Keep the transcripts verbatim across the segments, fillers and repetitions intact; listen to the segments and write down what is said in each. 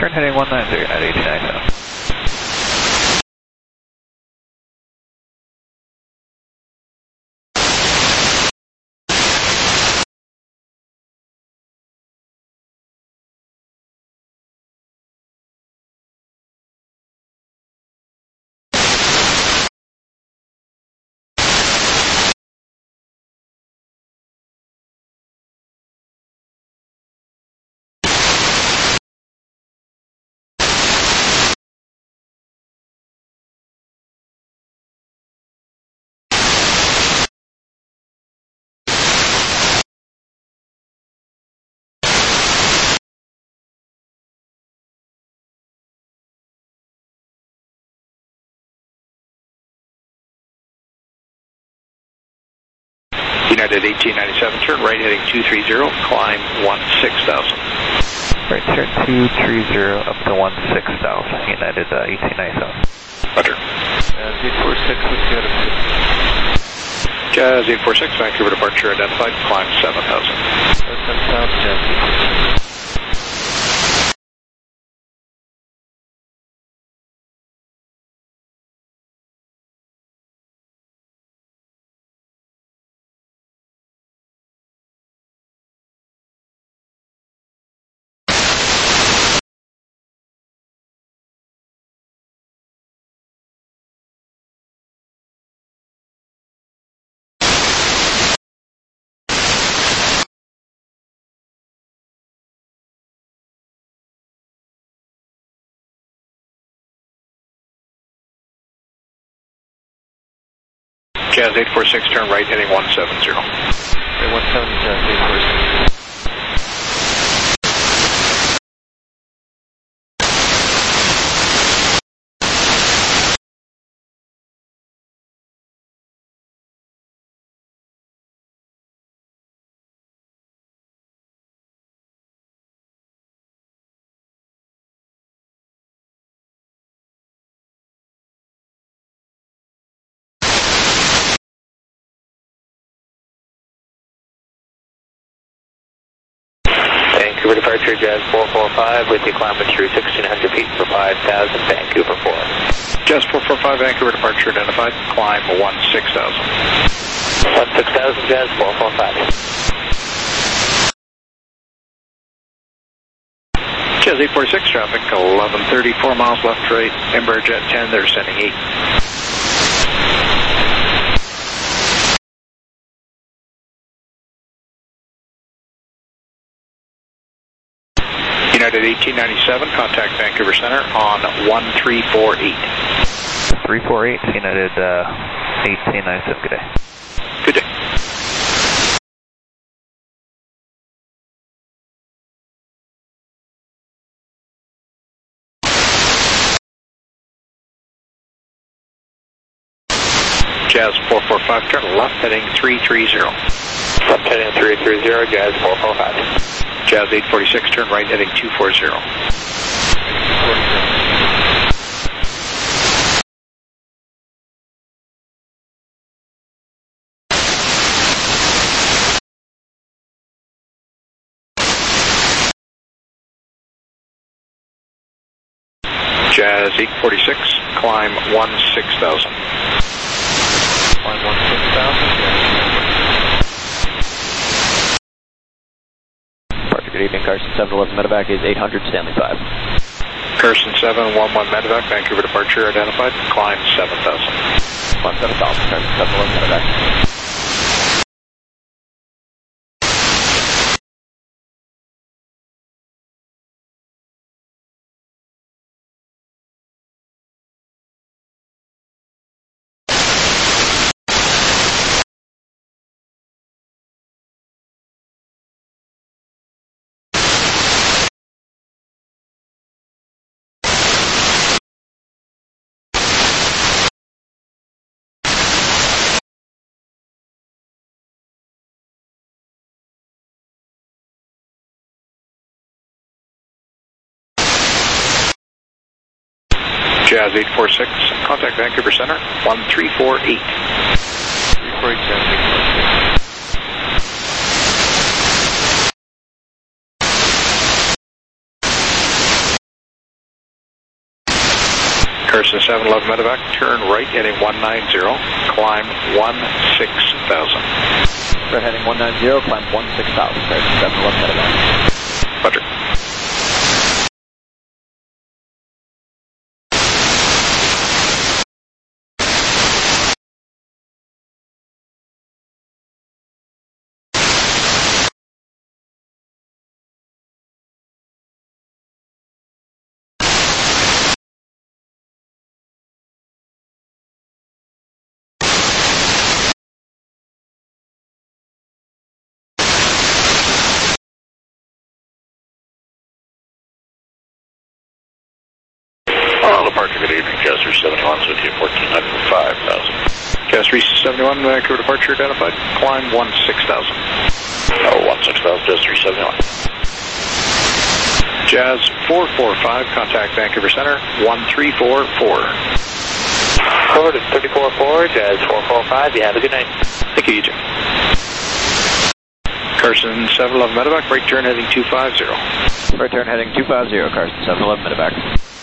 Turn heading one nine zero, United eighty-nine South. United eighteen ninety-seven, turn right heading two three zero, climb one six thousand. Right, turn two three zero up to one six thousand, United uh, eighteen ninety-seven. Roger. Jazz eight four six, let's go to Jazz eight four six, Vancouver departure identified, climb seven thousand. seven thousand, Jazz eight four six. Jazz eight four six, turn right heading one seven zero. Okay, one seven, Jazz eight four six. Vancouver departure, Jazz four four five, with you climbing through sixteen hundred feet for five thousand, Vancouver four. Jazz four four five, Vancouver departure identified, climb one six thousand. one six thousand, Jazz four four five. Jazz eight four six, traffic eleven thirty, four miles left right, Embraer Jet ten, they're sending eight. United eighteen ninety-seven, contact Vancouver Center on one three four eight. three four eight, United uh, eighteen ninety-seven, good day. Good day. Jazz four four five, turn left heading three three zero. Left heading three three zero, Jazz four four five. Jazz eight four six, turn right heading two four zero. Jazz eight four six, climb one six thousand. Climb one six thousand, Good evening, Carson seven eleven medevac is eight hundred, Stanley five. Carson seven one one medevac, Vancouver departure identified, climb seven thousand. Climb seven thousand, Carson seven eleven medevac. Jazz eight four six, contact Vancouver Center, one three four eight. three four eight, Jazz eight four six. Carson seven eleven medevac, turn right heading one nine zero, climb one six thousand. Right heading one nine zero, climb one six thousand, Carson seven eleven medevac. Roger. Departure, good evening, Jazz three seventy-one, with you fourteen hundred for five thousand. Jazz three seventy-one, Vancouver departure identified, climb one six thousand. Oh, one six thousand, Jazz three seventy-one. Jazz four four five, contact Vancouver Center, one three four four. Forward is thirty-four four, Jazz four four five, you have a good night. Thank you, E J. Carson seven eleven medevac, right turn heading two five zero. Right turn heading two five zero, Carson seven eleven medevac.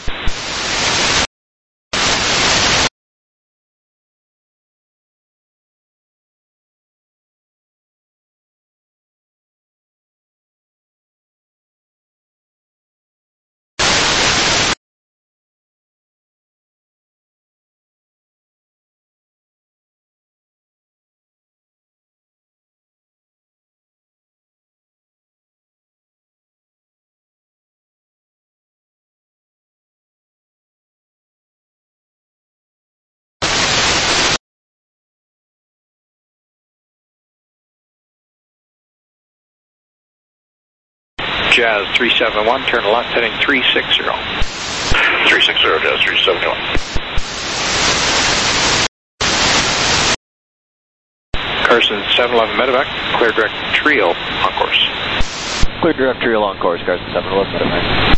Jazz three seventy-one, turn left heading three sixty. three sixty, Jazz three seventy-one. Carson seven eleven medevac, clear direct trio on course. Clear direct trio on course, Carson seven eleven medevac.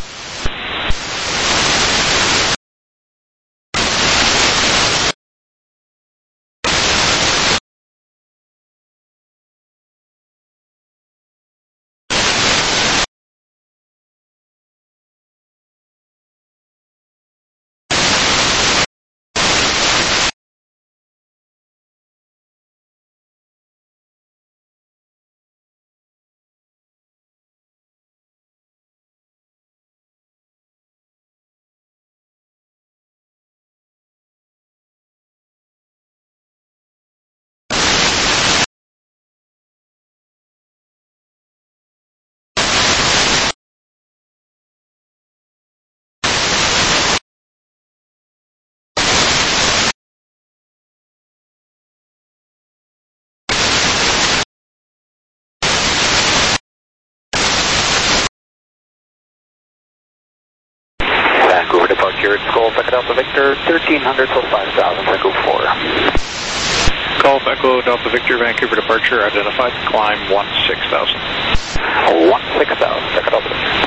Vancouver departure, Golf Echo Delta Victor, thirteen hundred for five thousand, Echo four. Golf Echo Delta Victor, Vancouver departure identified, climb one six thousand. one six thousand, Echo Delta Victor.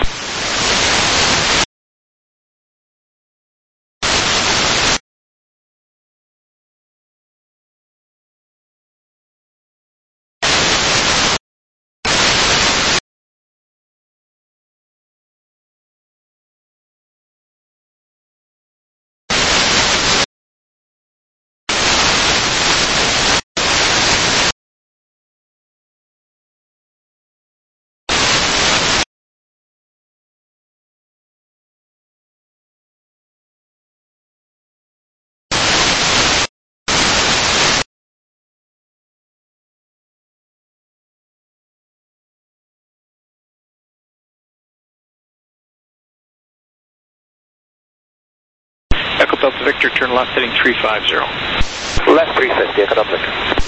Echo Delta Victor, turn left heading three fifty. Left three fifty, Echo Delta Victor.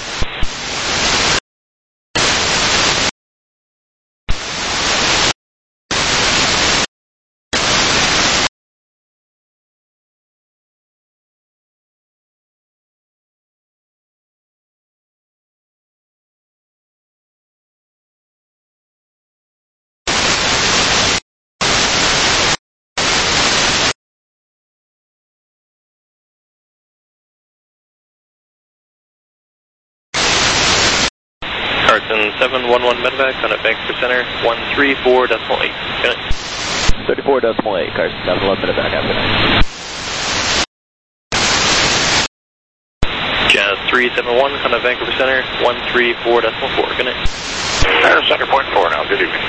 Carson seven one one medevac on at Vancouver Center, one three four decimal eight. Good night. thirty-four decimal eight, Carson seven eleven medevac, have a good night. three seven one, contact Vancouver Center, one three four decimal four. Good night. Center Center point four now. Good evening.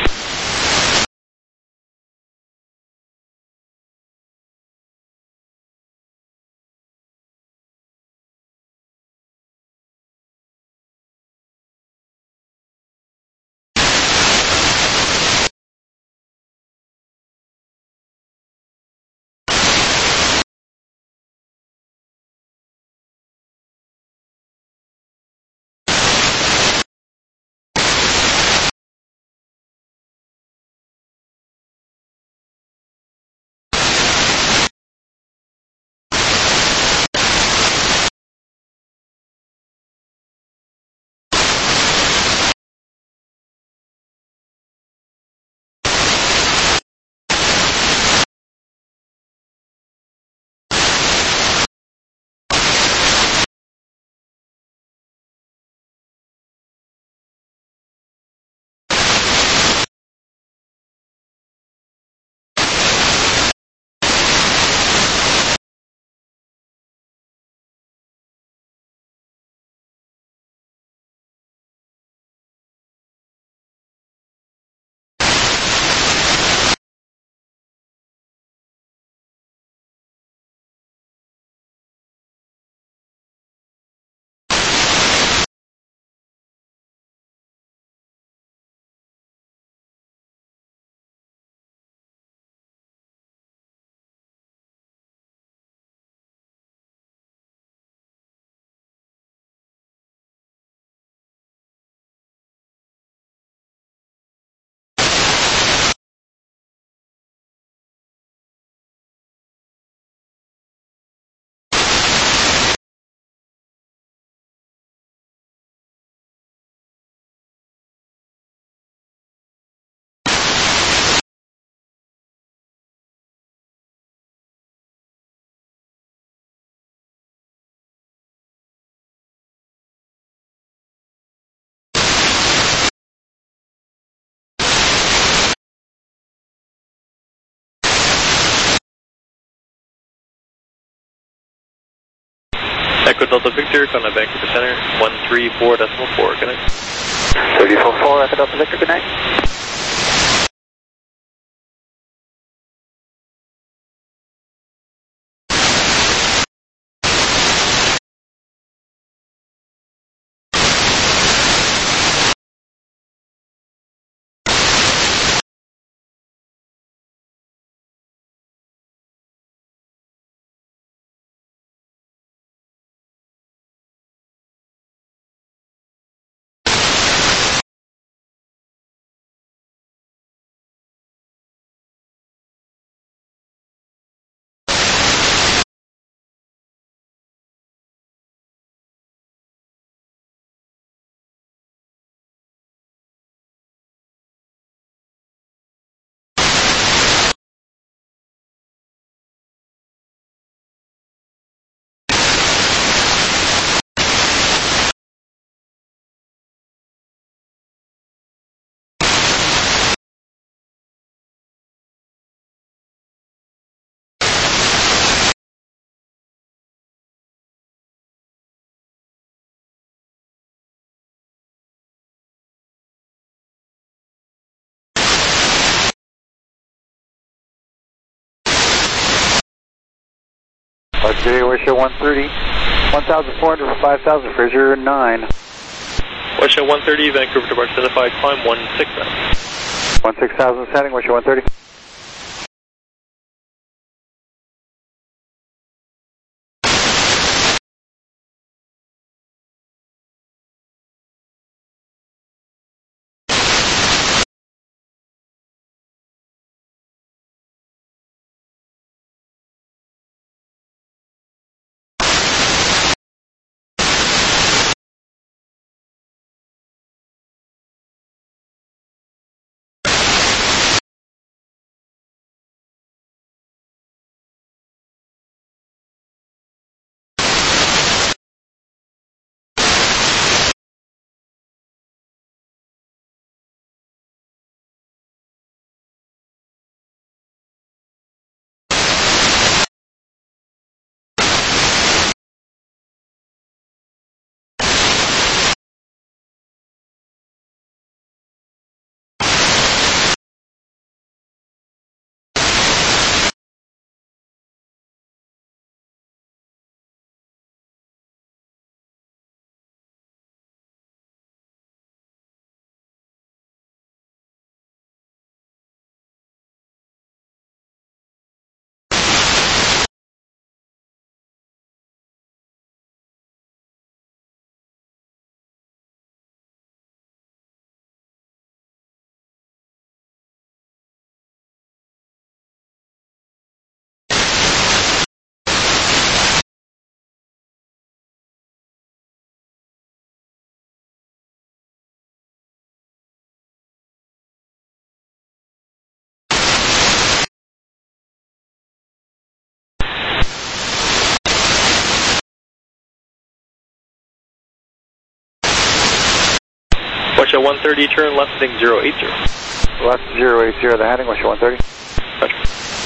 Echo Delta Victor, contact Vancouver Center, one three four decimal four. Good night. three four four, Echo Delta Victor, good night. Australia, Warshow one thirty, one thousand four hundred for five thousand, Fraser nine. Warshow one thirty, Vancouver to identified climb one six thousand. one six thousand setting, Warshow one thirty. Russia one thirty, turn left heading zero eight zero. Left zero eight zero, the heading, Russia one thirty. Roger.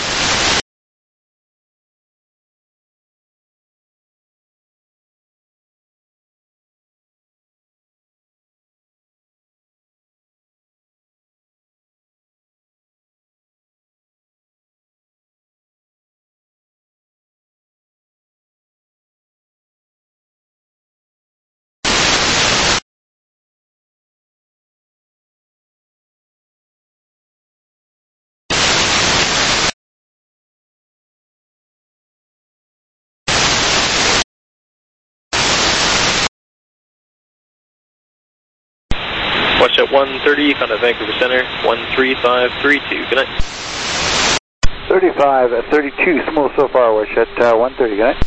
Watch at one thirty, contact Vancouver Center, one three five three two. Good night. thirty-five at thirty-two, smooth so far, watch at uh, one thirty, good night.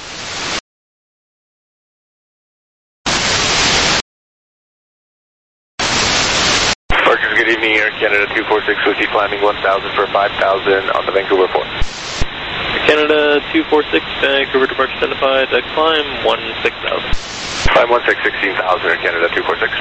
Parkers, good evening, Air Canada two four six, with you climbing one thousand for five thousand on the Vancouver four. Air Canada two four six, Vancouver departure identified, uh, climb one six thousand. Climb one six, sixteen thousand, Air Canada two four six.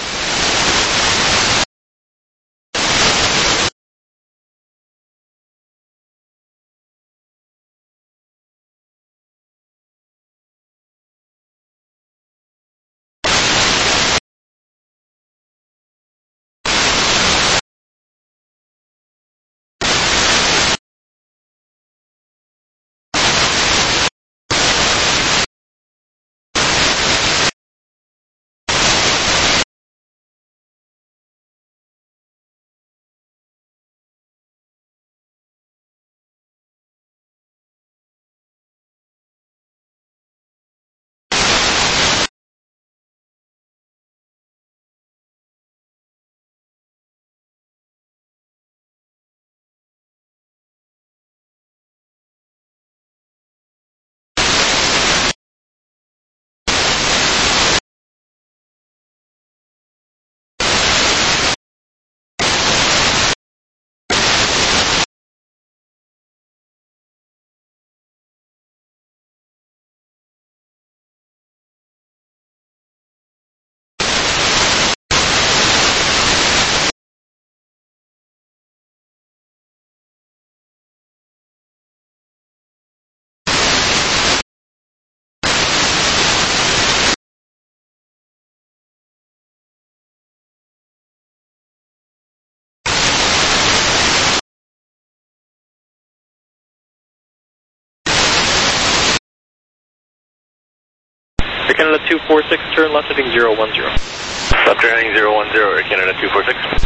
Air Canada two four six, turn left heading zero one zero. Left heading zero one zero, Air Canada two four six.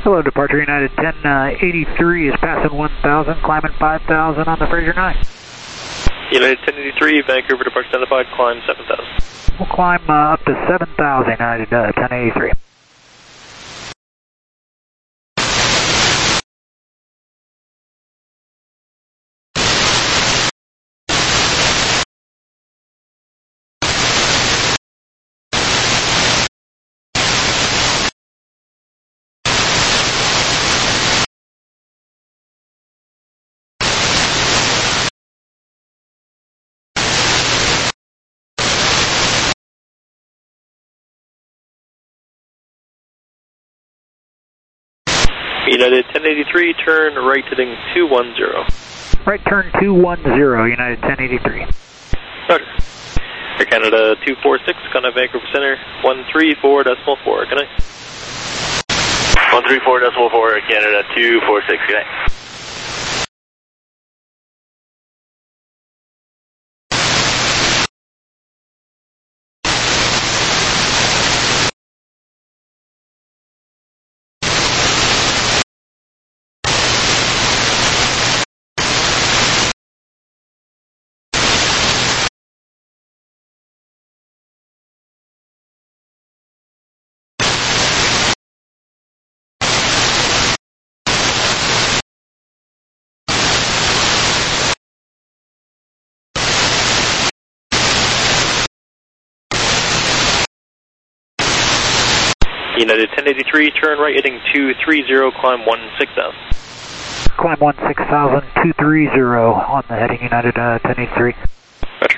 Hello, departure United ten eighty-three is passing one thousand, climbing five thousand on the Fraser nine. United ten eighty-three, Vancouver departure identified, climb seven thousand. We'll climb uh, up to seven thousand, United uh, ten eighty-three. United ten eighty-three, turn right heading two one zero. Right turn two one zero, United ten eighty-three. Roger. Air Canada two four six, contact Vancouver Center, one three four decimal four, good night. one three four decimal four, Air Canada two four six, good night. United ten eighty-three, turn right heading two three zero, climb one six thousand. Climb one six thousand, two three zero on the heading United uh, ten eighty-three. Roger.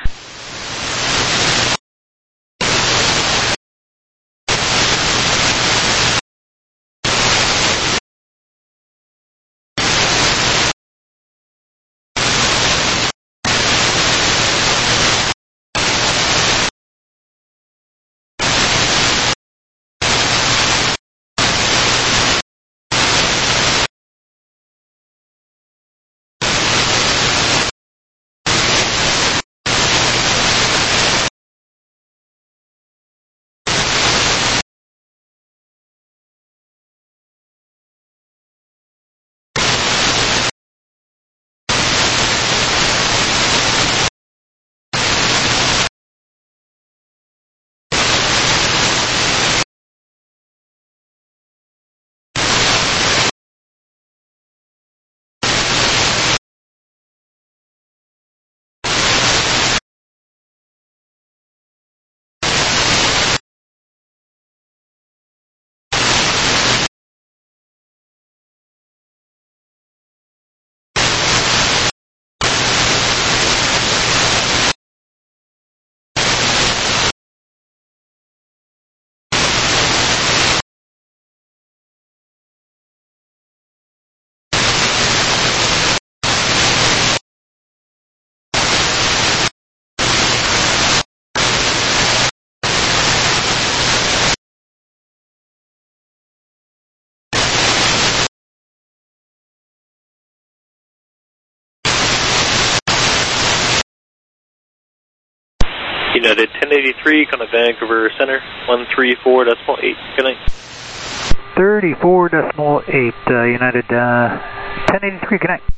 United ten eighty-three, contact Vancouver Center, one three four decimal eight, good night. thirty-four decimal eight, uh, United uh, ten eighty-three, good night.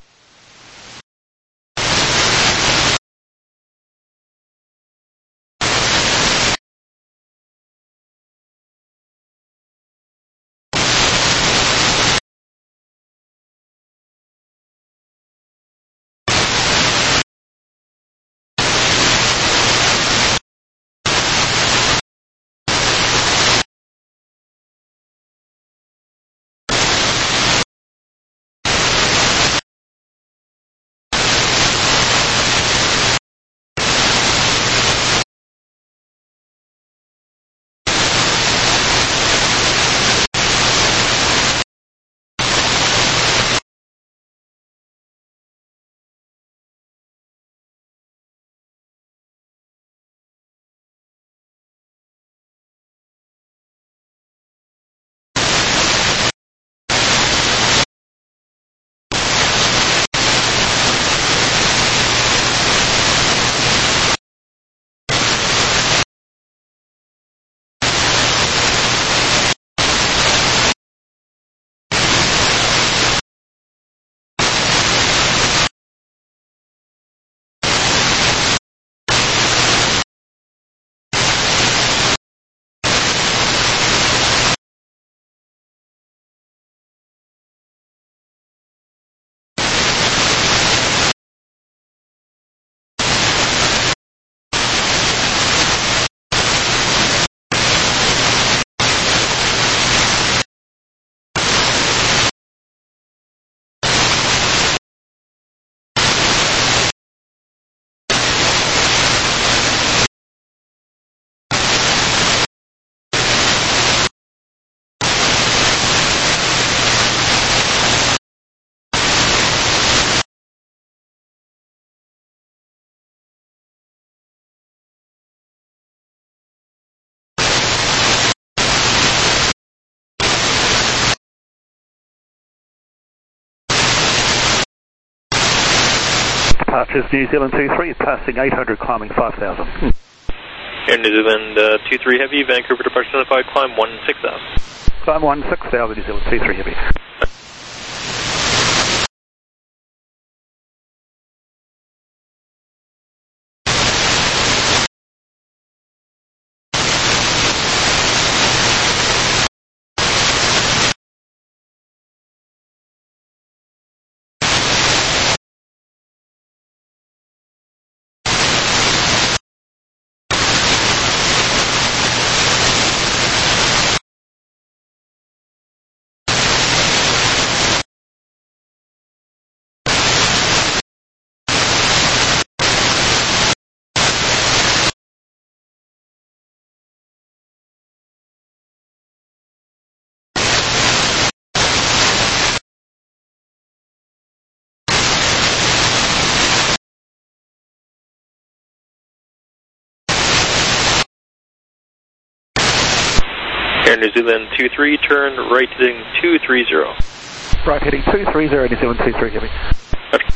departures New Zealand two three, passing eight hundred, climbing five thousand. Hmm. Air New Zealand uh, two three Heavy, Vancouver departure identified, climb one six thousand. Climb one six thousand, New Zealand two three Heavy. Air New Zealand two three, turn right heading two three zero. Right heading two three zero, New Zealand two three Heavy. Okay.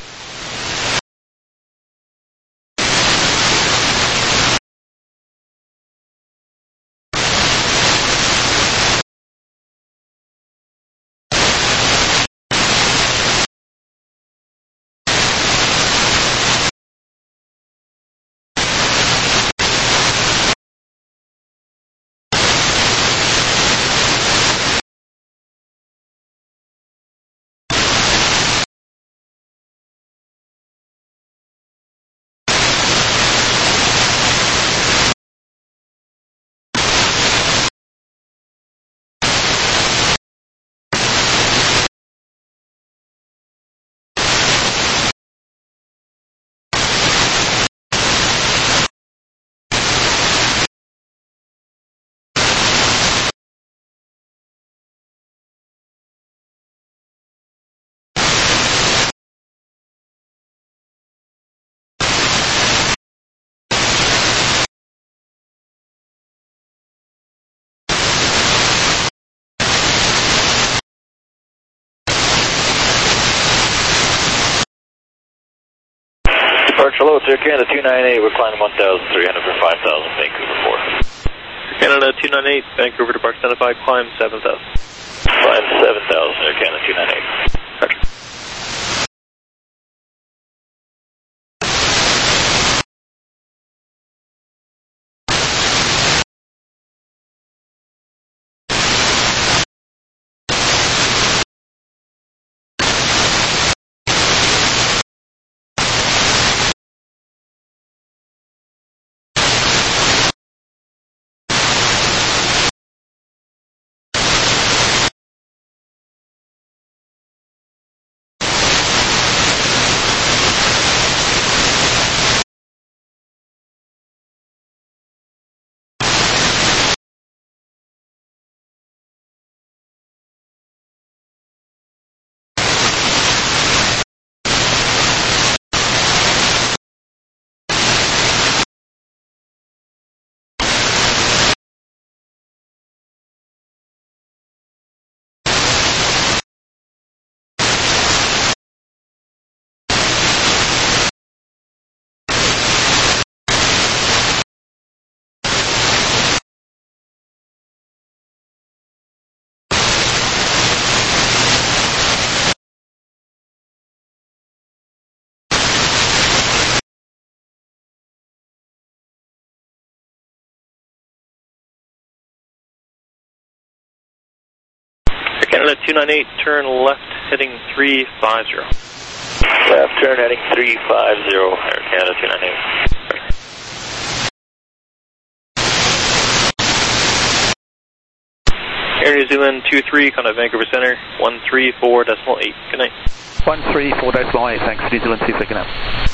Departure low, it's Air Canada two nine eight, we're climbing one thousand three hundred for five thousand, Vancouver four. Canada two nine eight, Vancouver departure identified, climb seven thousand. Climb seven thousand, Air Canada two nine eight. Roger. Canada two nine eight, turn left heading three five zero. Left turn heading three five zero, Air Canada two nine eight. Air New Zealand two three, contact Vancouver Center, one three four decimal eight. Good night. one three four decimal eight, thanks, New Zealand two three, good night.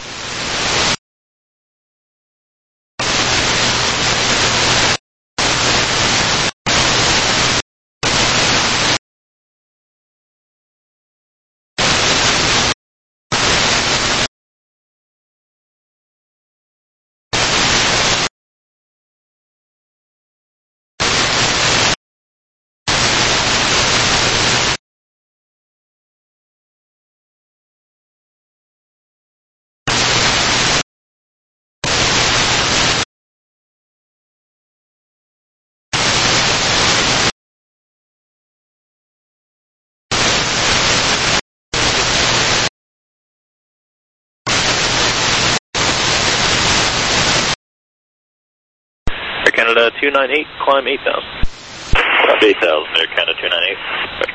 Canada two nine eight, climb eight thousand. Climb eight thousand, Air Canada two nine eight.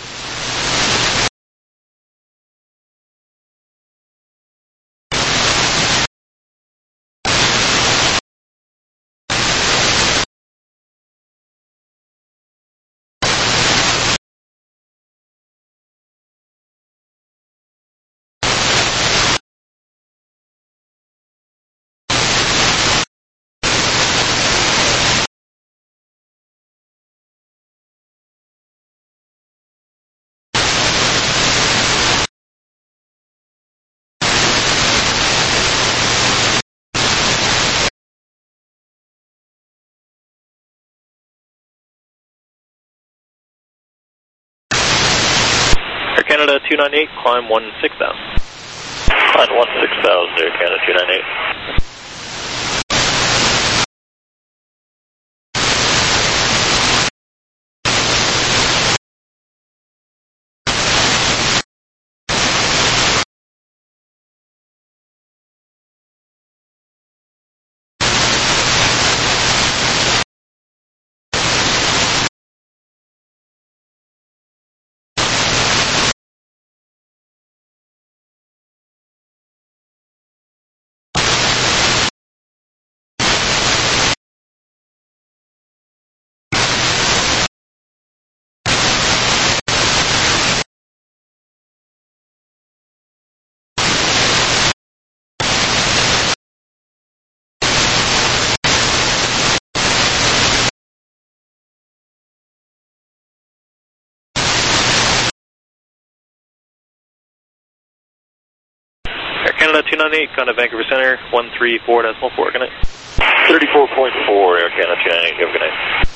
Air Canada two nine eight, climb one six thousand. Climb one six thousand, Air Canada two nine eight. Air Canada two nine eight, going to Vancouver Center, one three four decimal four, good night. thirty-four point four, Air Canada two nine eight, have a good night.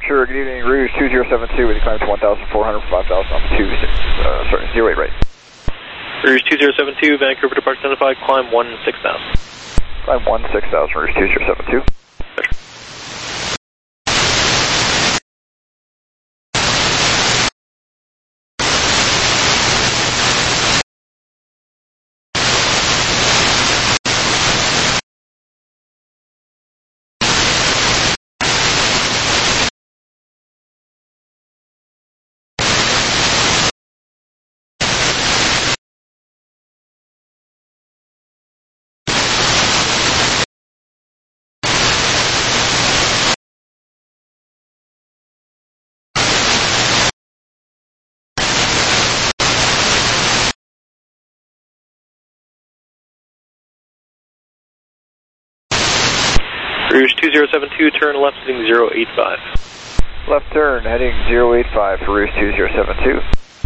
departure, good evening, Rouge two zero seven two with you climb to one thousand four hundred for five thousand on two six, uh, sorry, zero eight right. Rouge two zero seven two, Vancouver departure identified, climb one six thousand. Climb one six thousand, Rouge two zero seven two. Rouge two zero seven two, turn left heading zero eight five. Left turn heading zero eight five for Rouge two zero seven two.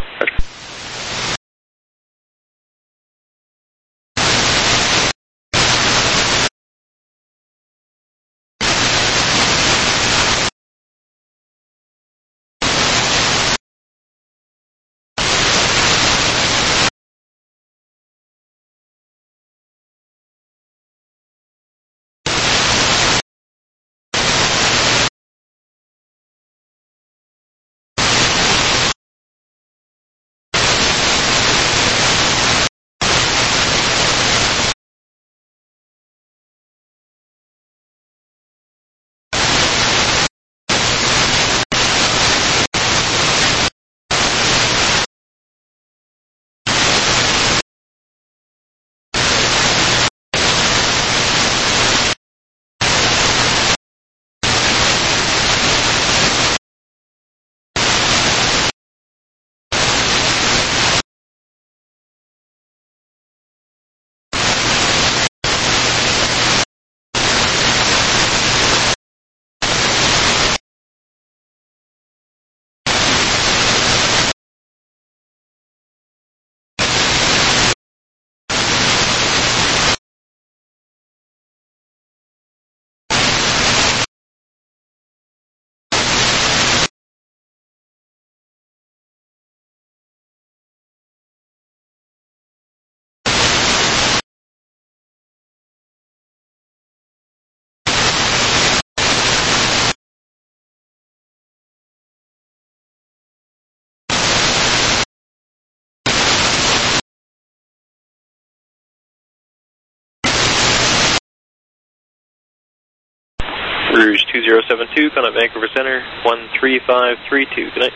Rouge two zero seven two, contact Vancouver Center, one three five three two, good night.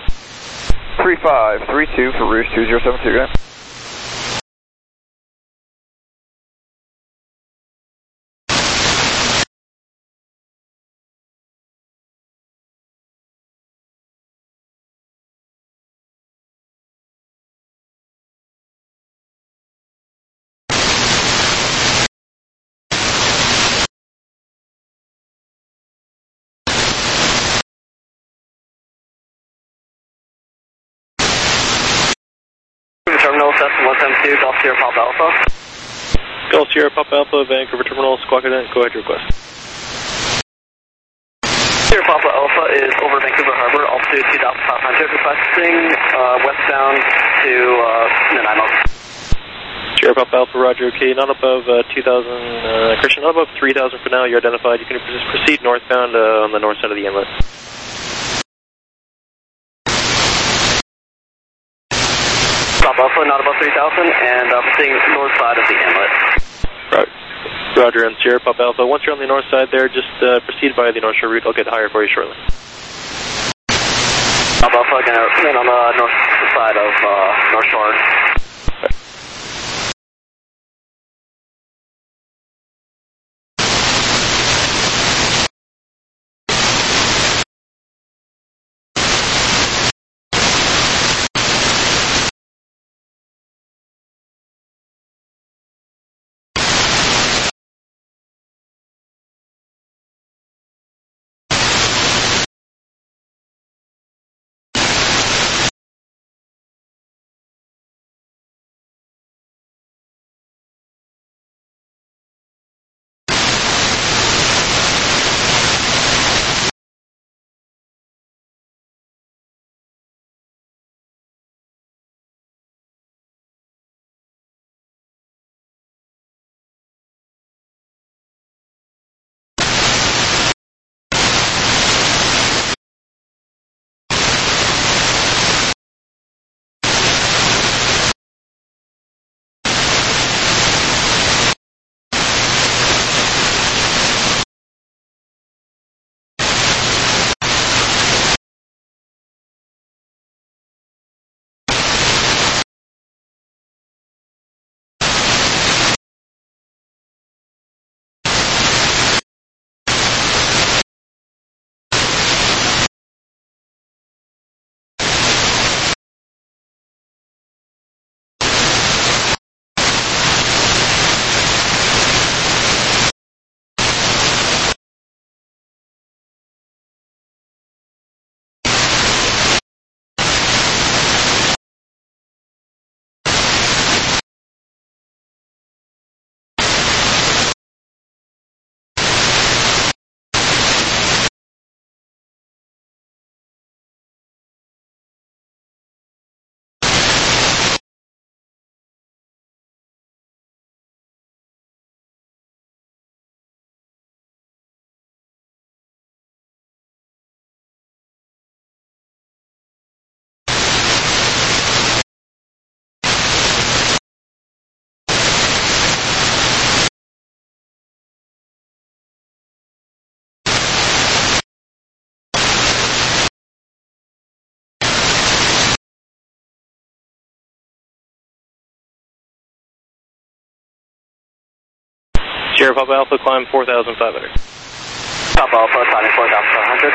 three five three two for Rouge two zero seven two, good night. Terminal, Cessna one seven two, Golf Sierra Papa Alpha. Golf Sierra Papa Alpha, Vancouver Terminal, Squawk Cadet, go ahead, your request. Sierra Papa Alpha is over Vancouver Harbor, altitude two thousand five hundred, requesting uh, westbound to uh, Nanaimo. Sierra Papa Alpha, Roger, okay, not above uh, two thousand, uh, Christian, not above three thousand for now, you're identified. You can just proceed northbound uh, on the north side of the inlet. Papa Alpha, not above three thousand, and uh, proceeding north side of the inlet. Right. Roger, and Sierra Papa Alpha, once you're on the north side there, just uh, proceed by the North Shore route. I'll get higher for you shortly. Papa Alpha, again, on the north side of uh, North Shore. Sierra Papa Alpha, climb four thousand five hundred. Papa Alpha, climbing four thousand five hundred.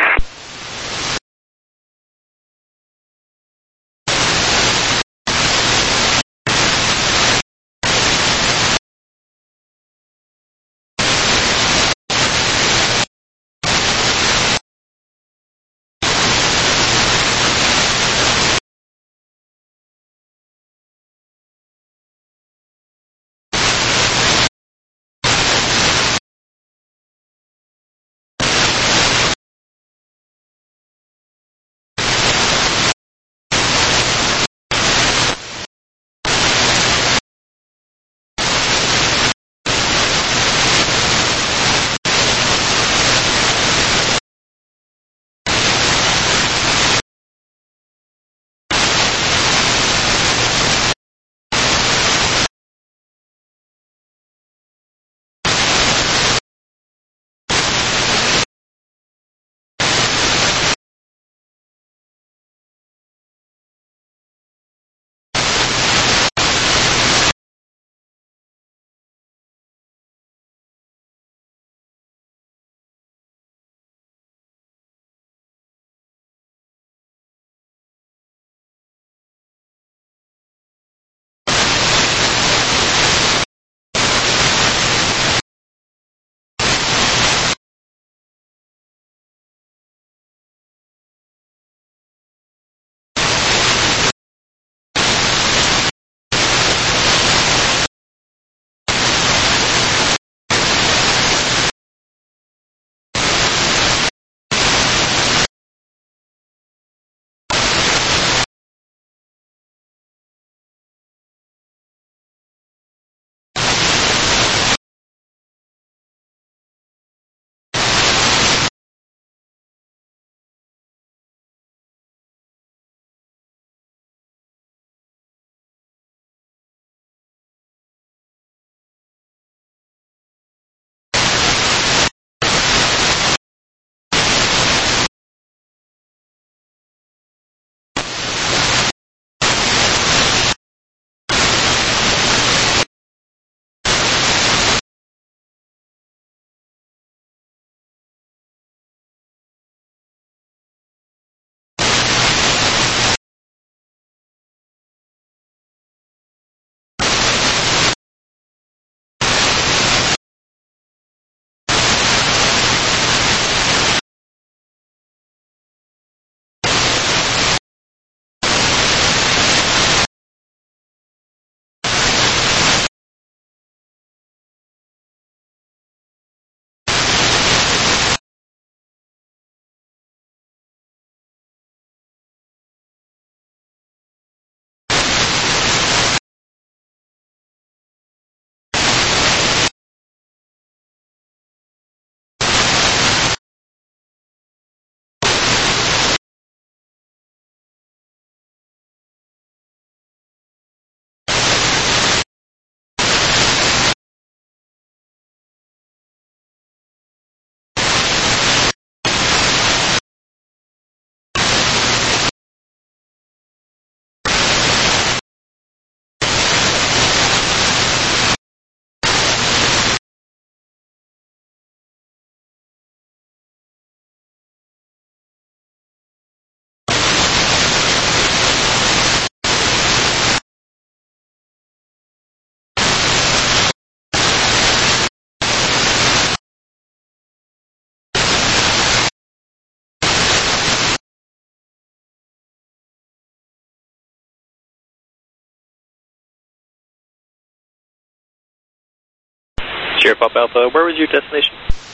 Sierra Papa Alpha, where was your destination?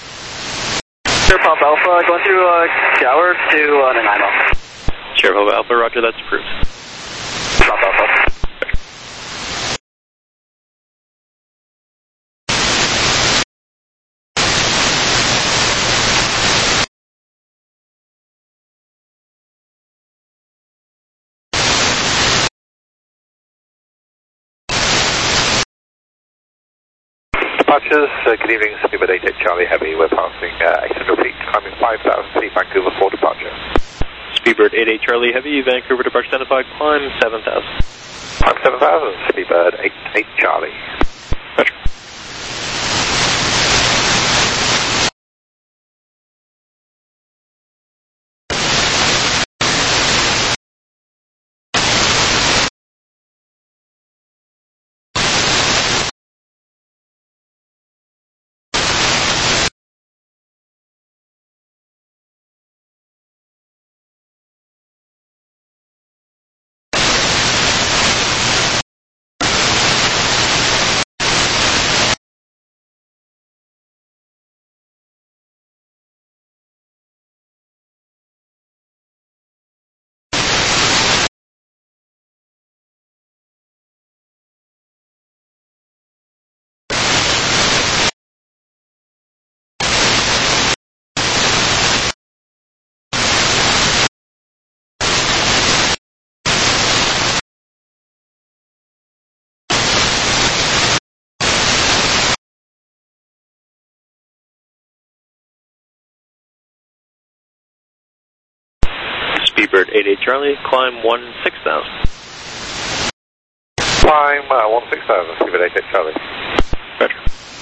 Sierra Papa Alpha, going through uh, Gower to uh, Nanaimo. Sierra Papa Alpha, roger, that's approved. Papa Alpha. Departures, uh, good evening, Speedbird eight eight Charlie Heavy, we're passing uh, eight hundred feet, climbing five thousand feet, Vancouver for departure. Speedbird eight eight Charlie Heavy, Vancouver departure identified, climb seven thousand. Climb seven thousand, Speedbird eight eight Charlie. Roger. Speedbird eight eight Charlie, climb one six thousand. Climb uh, one six thousand, Speedbird eight eight Charlie. Roger.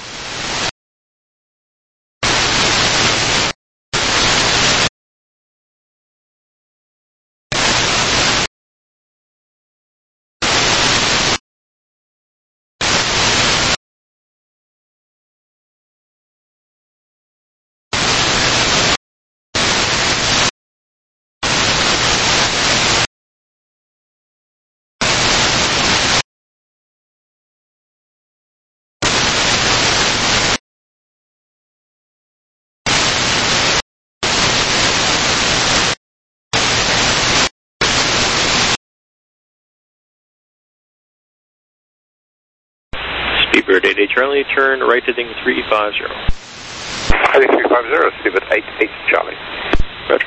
Speedbird eight eight Charlie, turn right heading three five zero. Heading three five zero, Speedbird eight eight Charlie. Roger.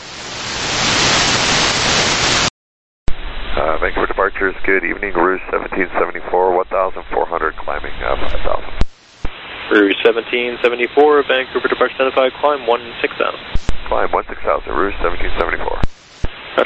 Uh, Vancouver departures, good evening, Rouge seventeen seventy-four, one thousand four hundred, climbing uh, five thousand. Rouge seventeen seventy-four, Vancouver departure identified, climb one six thousand. Climb one six thousand, Rouge seventeen seventy-four. Roger.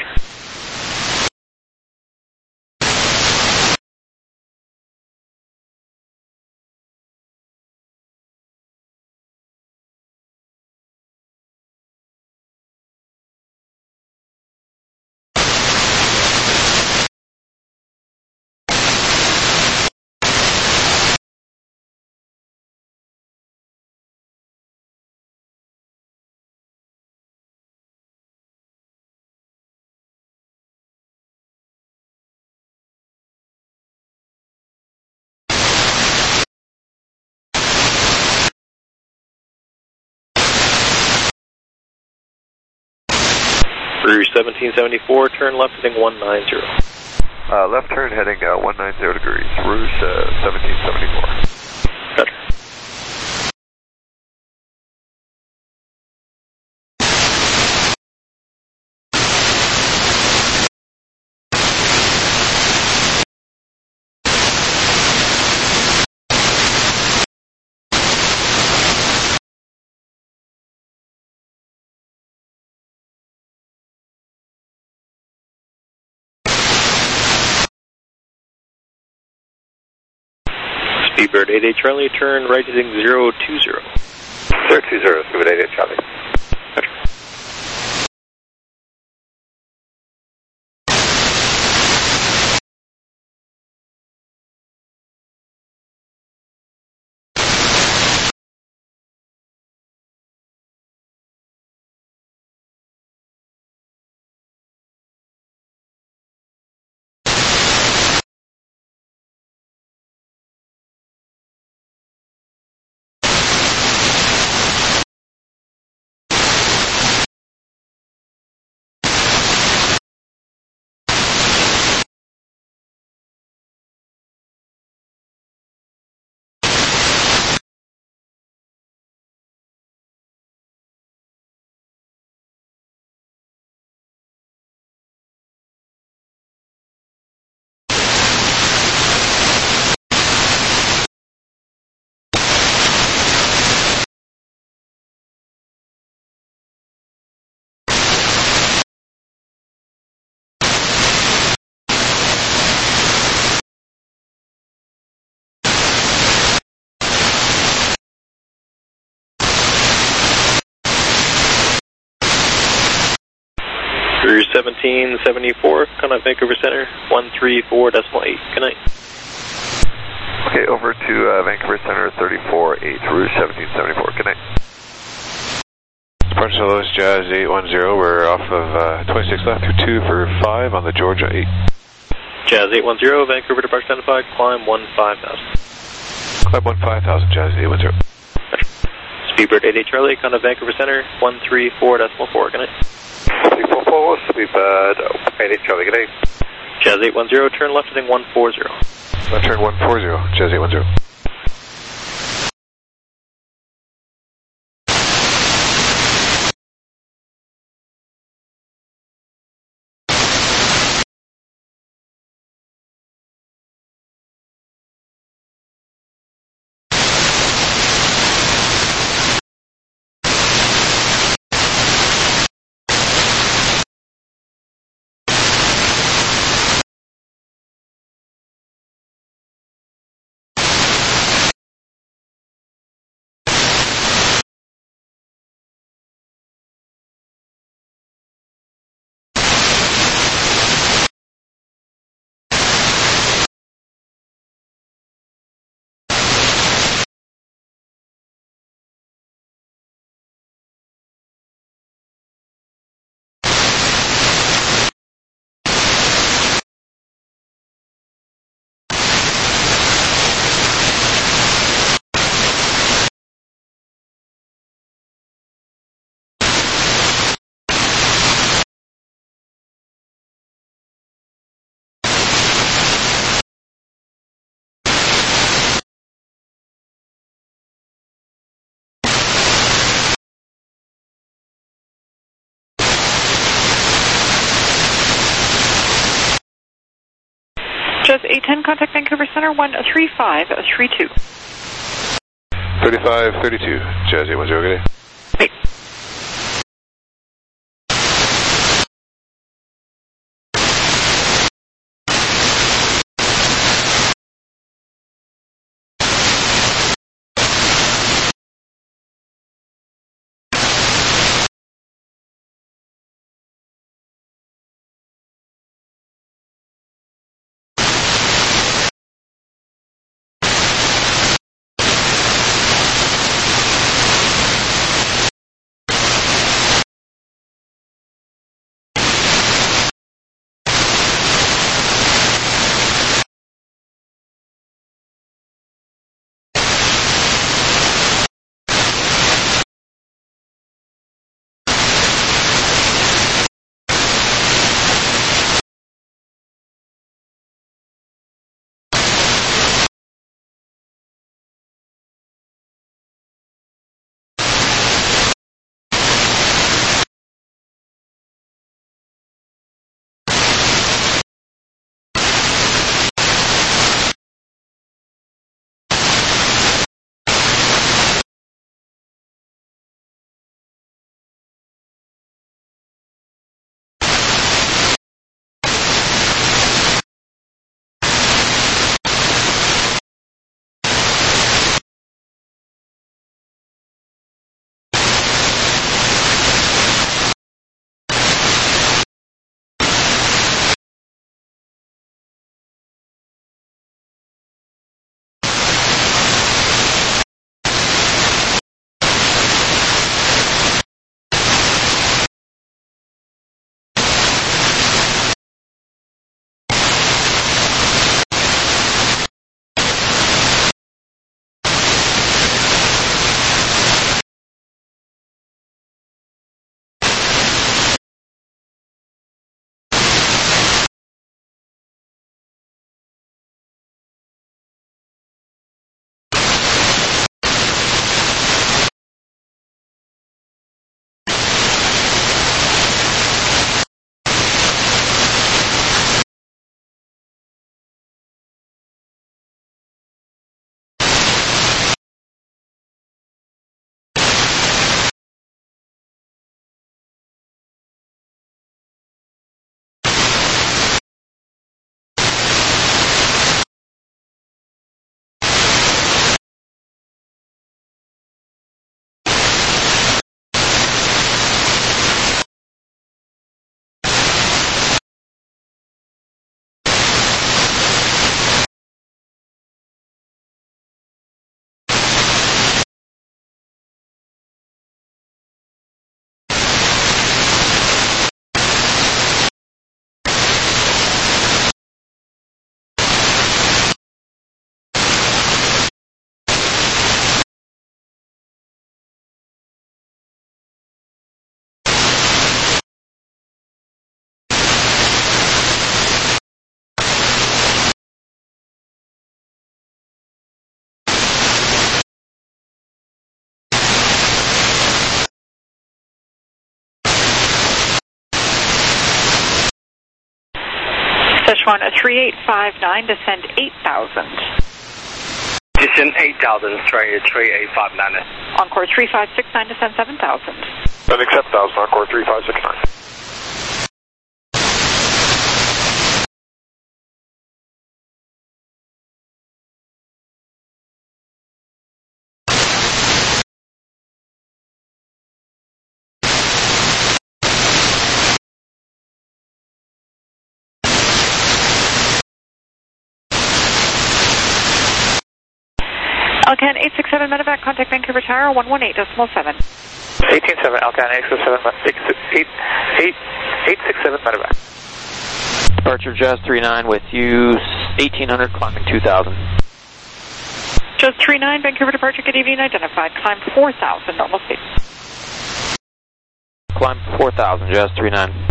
Rouge seventeen seventy-four, turn left heading one nine zero. Uh, left turn heading uh, one ninety degrees, Rouge uh, seventeen seventy-four. Roger. Speedbird eight eight Charlie, turn right heading zero two zero. zero two zero, Speedbird eight eight Charlie. Roger. Rouge seventeen seventy-four, contact Vancouver Center, one three four decimal eight. Good night. Okay, over to uh, Vancouver Center, thirty-four eight, Rouge seventeen seventy-four. Good night. Departure Louis Jazz eight one zero, we're off of uh, twenty-six left through two for five on the Georgia eight. Jazz eight one zero, Vancouver departure identified, climb one five thousand. Climb one five thousand, Jazz eight one zero. Speedbird eight eight Charlie, contact Vancouver Center, one three four decimal four. Good night. three four four, Speedbird eight eight Charlie, good day. Jazz eight one zero, turn left heading one four zero. Left turn one four zero, Jazz eight one zero. ten, contact Vancouver Center, one three five three two. thirty-five thirty-two, Jazz eight one zero, good day. Wait. Szechuan three eight five nine, descend eight thousand. Descend eight thousand, straight three eight five nine. Encore three five six nine, descend seven thousand. Then accept one thousand, Encore three five six nine. Alcan eight six seven medevac, contact Vancouver Tower one one eight decimal seven. eighteen seven, Alcan eight six seven, eight six seven medevac. Departure Jazz three nine with you, eighteen hundred, climbing two thousand. Jazz three nine, Vancouver departure, good evening, identified, climb four thousand, normal speed. Climb four thousand, Jazz three nine.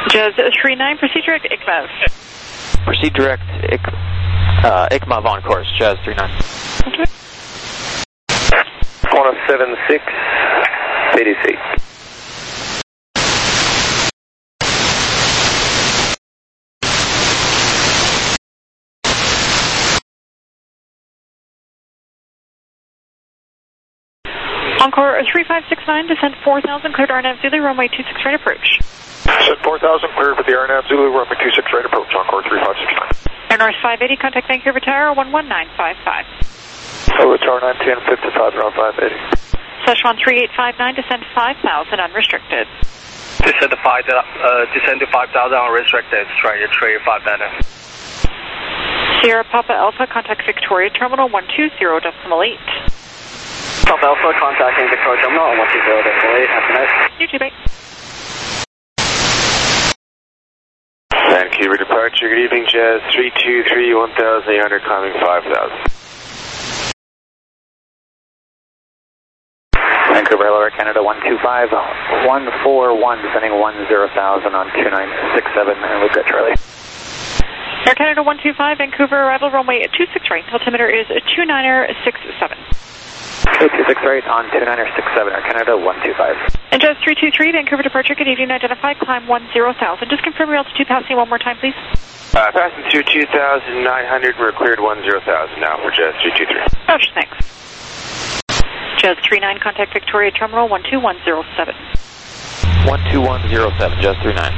Jazz three nine, proceed direct I C M A V. Proceed direct I C, uh, I C M A V on course, Jazz three nine. Okay. one oh seven six, P D C. Encore three five six nine, descent four thousand, cleared R N A V Zulu, runway two six right approach. Descent four thousand, cleared for the R N A V Zulu, runway two six right approach, Encore three five six nine. Air North five eighty, contact Vancouver Tower, one one nine five five. Over Tower nine ten fifty-five, around five eighty. Szechuan three eight five nine, descend five thousand, unrestricted. Descend to five, uh, descend to five thousand, unrestricted, try your trade five nine. Sierra Papa Alpha, contact Victoria Terminal, one two zero decimal eight. Papa Alpha, contacting Victoria Terminal, one two zero decimal eight, after night. You too, bye. Vancouver departure, good evening, Jazz three two three, one thousand eight hundred, climbing five thousand. Vancouver, hello, Air Canada one two five, one four one, descending one zero thousand on two nine six seven, and we've got Charlie. Air Canada one two five, Vancouver, arrival runway two six right, altimeter is two niner six seven. two two six right on two niner six seven, Air Canada one two five. And Jazz three two three, Vancouver departure, good evening, identified, climb one zero thousand. Just confirm your altitude passing one more time, please. Uh, passing through two thousand nine hundred, we're cleared one zero thousand now for Jazz three two three. Roger, thanks. Jazz three nine, contact Victoria Terminal, one two one zero seven. one two one zero seven, Jazz three nine.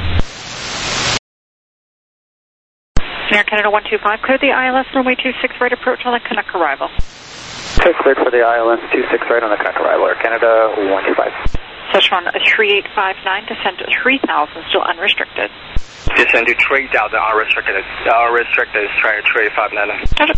Air Canada one two five, clear the I L S runway two six right approach on the Canuck arrival. Okay, cleared for the I L S two six right on the Canuck arrival, Air Canada one two five. Szechuan three eight five nine, descent three thousand, still unrestricted. Descend to three thousand, unrestricted, unrestricted, try your trade five nine. Roger.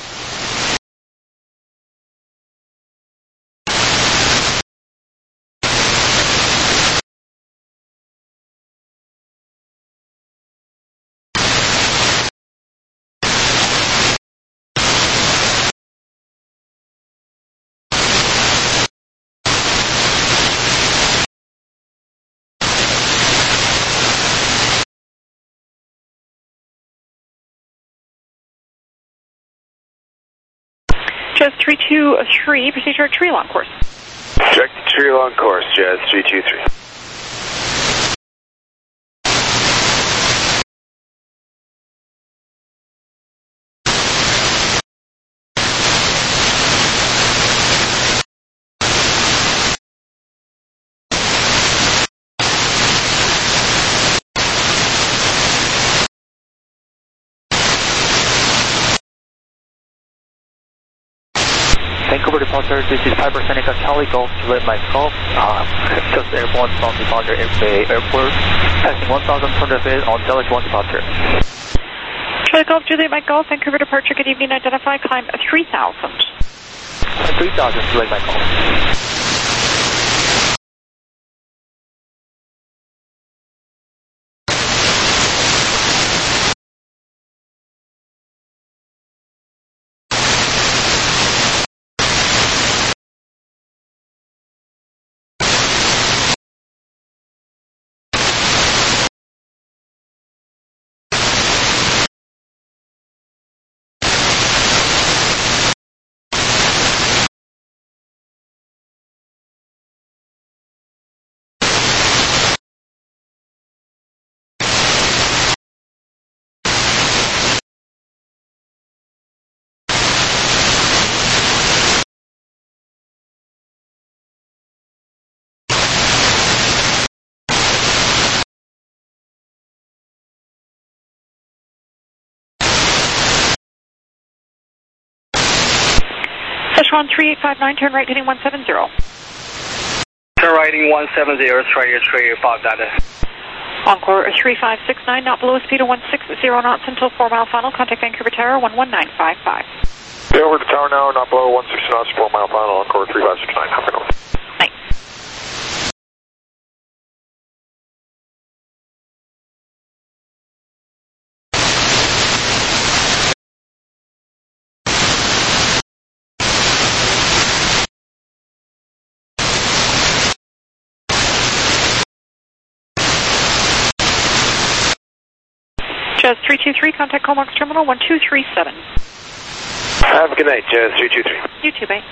Jazz three two three, procedure tree long course. Direct to tree long course, Jazz three two three. Vancouver departure, this is Piper Seneca Charlie Golf Juliet Mike Golf, uh, just airborne from departure Bay Airport, passing one thousand two hundred feet on Delta one departure. Charlie Golf Juliet Mike Golf, Vancouver departure, good evening, identify, climb three thousand. three thousand Juliet Mike Golf. Szechuan three eight five nine, turn right heading one seven zero. Turn right heading one seven zero, try your trade five nine. Encore three five six nine, not below speed of one six zero knots until four mile final, contact Vancouver Tower one one nine five five. Stay over to tower now, not below one sixty knots, four mile final, Encore three five six nine, coming over. Jazz three two three, contact Comox Terminal one two three seven. Have a good night, Jazz three two three. You too, mate.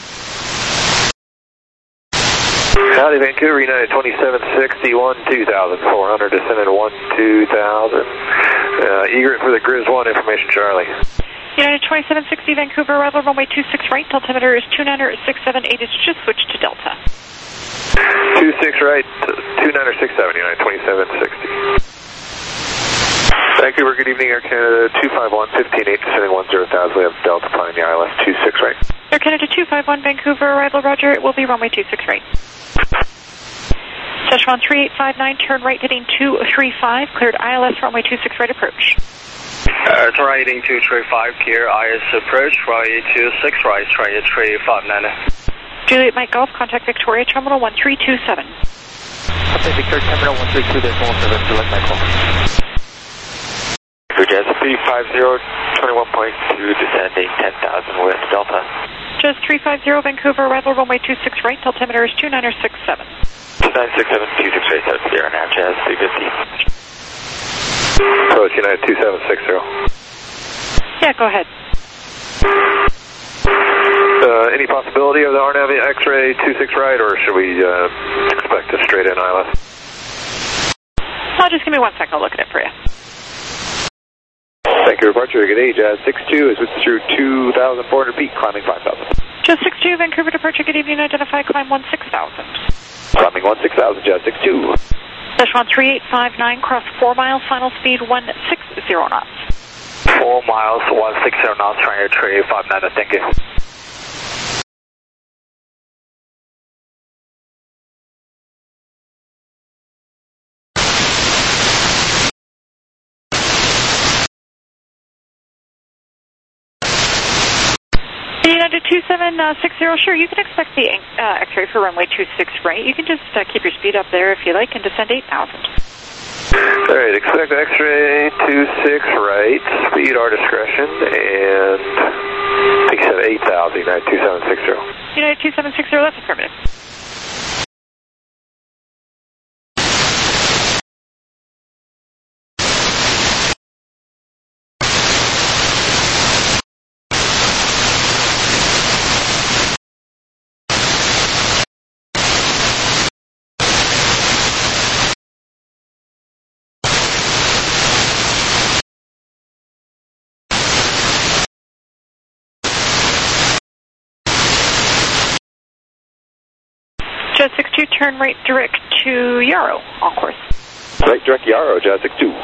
Howdy, Vancouver, United twenty-seven sixty-one, two thousand four hundred, descending one two thousand. Uh, eager for the Grizz one, information, Charlie. United twenty-seven sixty, Vancouver, arrival runway two six right, altimeter is two nine six seven eight, it's just switched to Delta. two six right, two nine six seven, United twenty-seven sixty. Vancouver, good evening, Air Canada two five one, fifteen eight, descending one zero thousand, we have Delta flying the I L S two six right. Air Canada two five one, Vancouver, arrival, roger, it will be runway two six right. Szechuan three eight five nine, turn right heading two three five, cleared I L S runway two six right approach. Uh, turn right heading two three five, clear I L S approach, runway two six right, runway three five nine. Juliet Mike Golf, contact Victoria Terminal one three two seven. Contact Victoria Terminal one three two seven, Juliet Mike Golf. Jazz three five zero, twenty-one point two, descending ten thousand with Delta. Jazz three five zero, Vancouver, arrival runway two six right, altimeter is two nine six seven. two nine six seven, two six right, that's zero now, Jazz three fifty. Approach United two seven six zero. Yeah, go ahead. Uh, any possibility of the R NAV X-ray two six right, or should we uh, expect a straight in I L S? Oh, just give me one second, I'll look at it for you. Thank you, departure. Good day, Jazz six two is through two thousand four hundred feet, climbing five thousand. Jazz six two, Vancouver departure, good evening, identify, climb one six thousand. Climbing one six thousand, Jazz six two. Szechuan three eight five nine, cross four miles, final speed one six zero knots. four miles, one six zero knots, runway three five nine, thank you. United two seven six zero, sure, you can expect the uh, X-ray for runway two six right. You can just uh, keep your speed up there if you like and descend eight thousand. All right, expect X-ray two six right, speed our discretion, and I think you said eight thousand, United two seven six zero. United two seven six zero, that's affirmative. Jazz six two, turn right direct to Yarrow, on course. Right direct Yarrow, Jazz six two.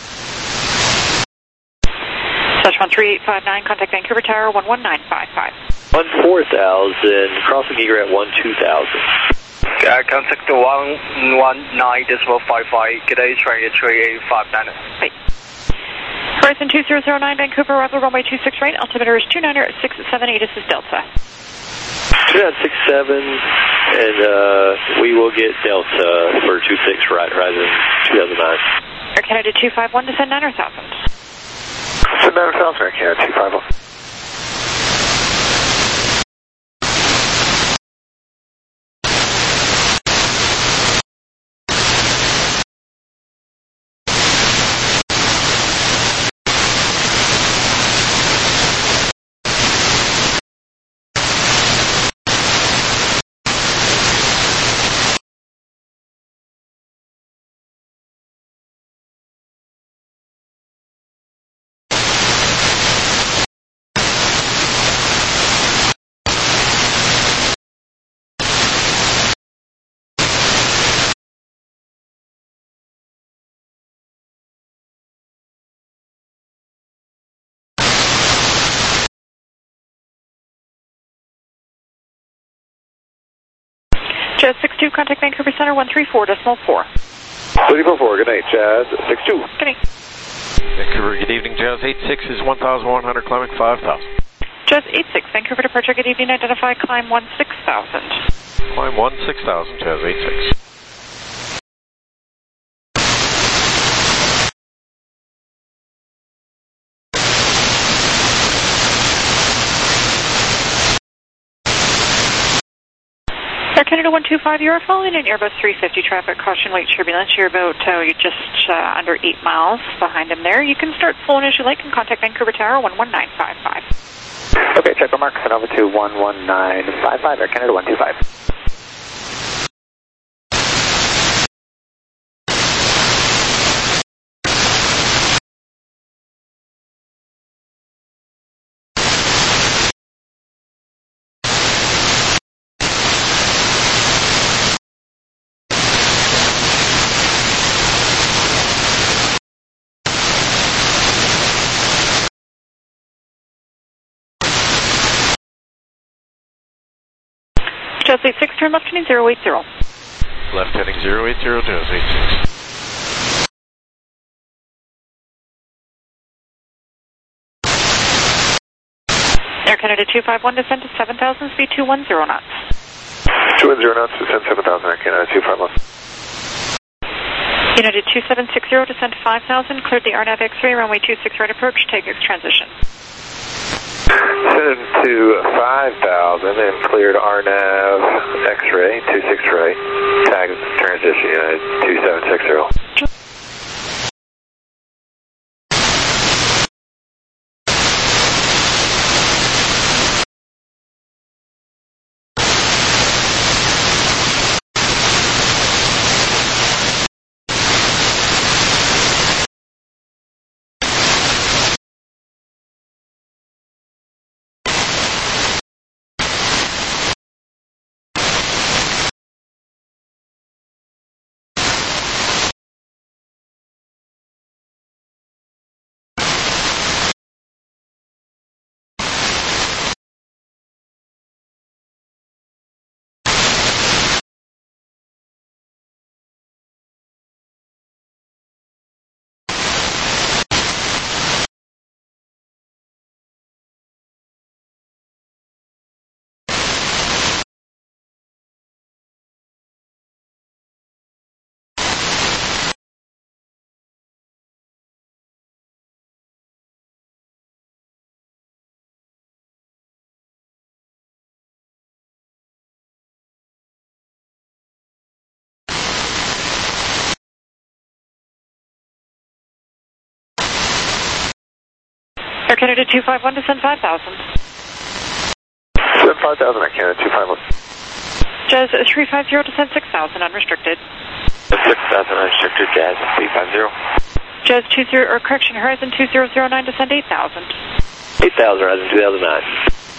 Szechuan three eight five nine, contact Vancouver Tower one one nine five five. one four thousand, crossing egret one two thousand. Uh, contact one one nine decimal five five, good day, runway three eight five nine. Wait. Horizon two zero zero nine, Vancouver, arrival runway two six right, altimeter is two nine six seven eight, this is Delta. two nine six seven, and uh, we will get Delta for two six right, Horizon two thousand nine. Air Canada two five one, descend nine thousand. Descend nine thousand, Air Canada two five one. Jazz six two, contact Vancouver Center one three four decimal four. three four four, good night, Jazz six two. Good night. Vancouver, good evening, Jazz eight six is one thousand one hundred, climbing five thousand. Jazz eight six, Vancouver departure, good evening, identify, climb one six thousand. Climb one six thousand, Jazz eight six. Air Canada one two five, you are following an Airbus three fifty traffic caution light turbulence. You're about uh, you're just uh, under eight miles behind him there. You can start flowing as you like and contact Vancouver Tower one one nine five five. Okay, check the marks and over to one one nine five five, Air Canada one two five. Jazz eight six, turn left heading zero eight zero. Left heading zero eight zero, Jazz eight six. Air Canada two five one, descend to seven thousand, speed two one zero knots. two one zero knots, descend seven thousand, Air Canada two five one. United two seven six zero, descend to five thousand, cleared the R N A V X-ray, runway two six right approach, take X transition. Descended to five thousand and cleared R N A V X-ray, two six right, tag transition United two seven six zero. Air Canada two five one, descend five thousand. Descend five thousand, Air Canada two five one. Jazz three five zero, descend six thousand, unrestricted. six thousand, unrestricted, Jazz three five zero. Jazz two zero, or correction, Horizon two zero zero nine, descend eight thousand. eight thousand, Horizon two thousand nine.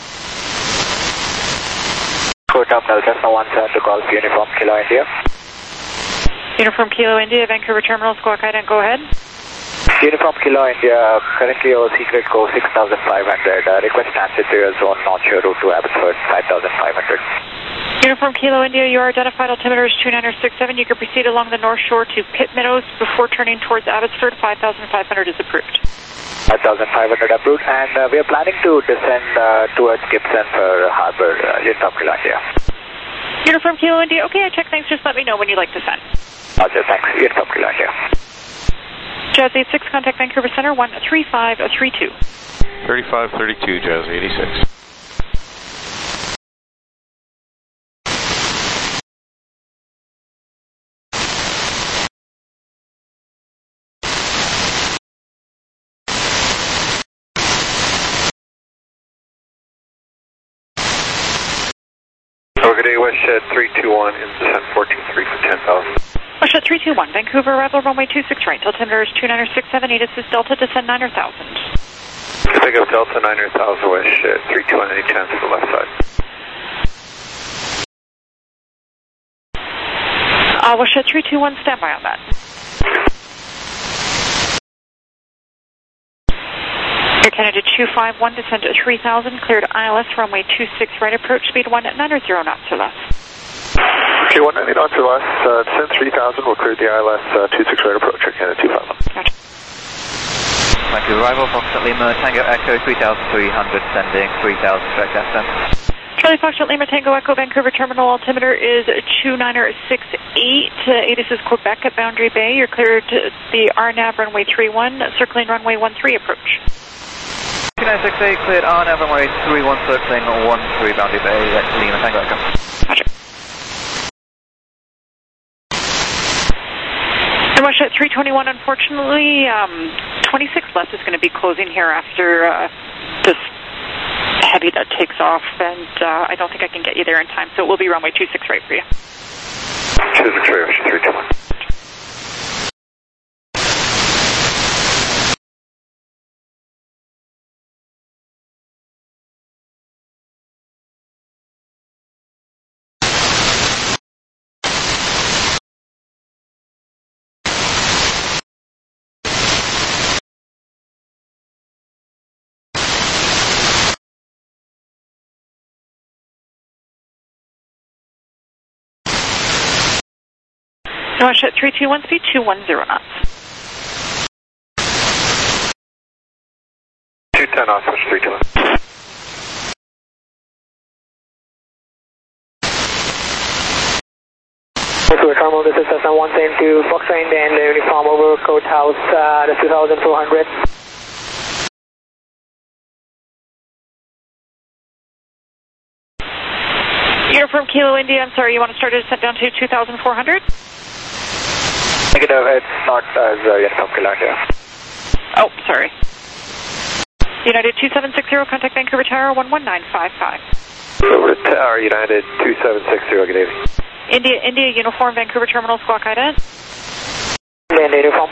Code terminal, Cessna one seven to call for Uniform Kilo India. Uniform Kilo India, Vancouver Terminal, Squawk Island, go ahead. Uniform Kilo India, currently over secret code six thousand five hundred. Uh, request transit to your zone, not sure route to Abbotsford, five thousand five hundred. Uniform Kilo India, your identified altimeter is two nine six seven. You can proceed along the north shore to Pitt Meadows before turning towards Abbotsford. five thousand five hundred is approved. five thousand five hundred approved, and uh, we are planning to descend uh, towards Gibson for Harbour, uh, Uniform Kilo India. Uniform Kilo India, okay, I check, thanks, just let me know when you'd like to send. Roger, thanks, Uniform Kilo India. Jazz eight six, contact Vancouver Center, one three five three two. thirty-five thirty-two, Jazz eighty-six. Good day, WestJet three two one, in descent fourteen three for ten thousand. WestJet three two one, Vancouver, arrival runway two six right, altimeter is two nine six seven, ATIS is Delta, descend nine thousand. Pick up Delta nine thousand, WestJet three two one, any ten to the left side. Uh, WestJet three two one, standby on that. Air Canada two five one, descend at three thousand, cleared I L S, runway two six right, approach speed one nine zero knots or less. Okay, one ninety knots or less, uh, descend three thousand, we'll clear the I L S uh, two six right approach, Air Canada two five one. Gotcha. Thank you, arrival, Foxtrot Lima, Tango Echo three thousand three hundred, sending three thousand, direct descent. Charlie Foxtrot Lima, Tango Echo, Vancouver Terminal, altimeter is two nine six eight, uh, ATIS is Quebec at Boundary Bay, you're cleared the R N A V runway three one, circling runway one three approach. two nine six eight, cleared R N A V runway three one, circling one three, Boundary Bay, Lima, Tango Echo. Roger. Rush at three twenty-one, unfortunately, um, twenty-six left is going to be closing here after uh, this heavy that takes off, and uh, I don't think I can get you there in time, so it will be runway two six right for you. two six right, Rush three twenty-one. Rush at three two one, speed two one zero knots. two ten knots, Rush three two one. Vancouver Terminal, this is Cessna one ten two Foxtrot and the uniform over Courthouse, uh, the two thousand four hundred. Uniform Kilo India, I'm sorry, you want to start a descent down to two thousand four hundred? Negative, it's not as uh, Uniform Kilo India. Oh, sorry. United two seven six zero, contact Vancouver Tower one one nine five five. Over to Tower, United two seven six zero, good evening. India, India, Uniform, Vancouver Terminal, squawk ident. India, Uniform.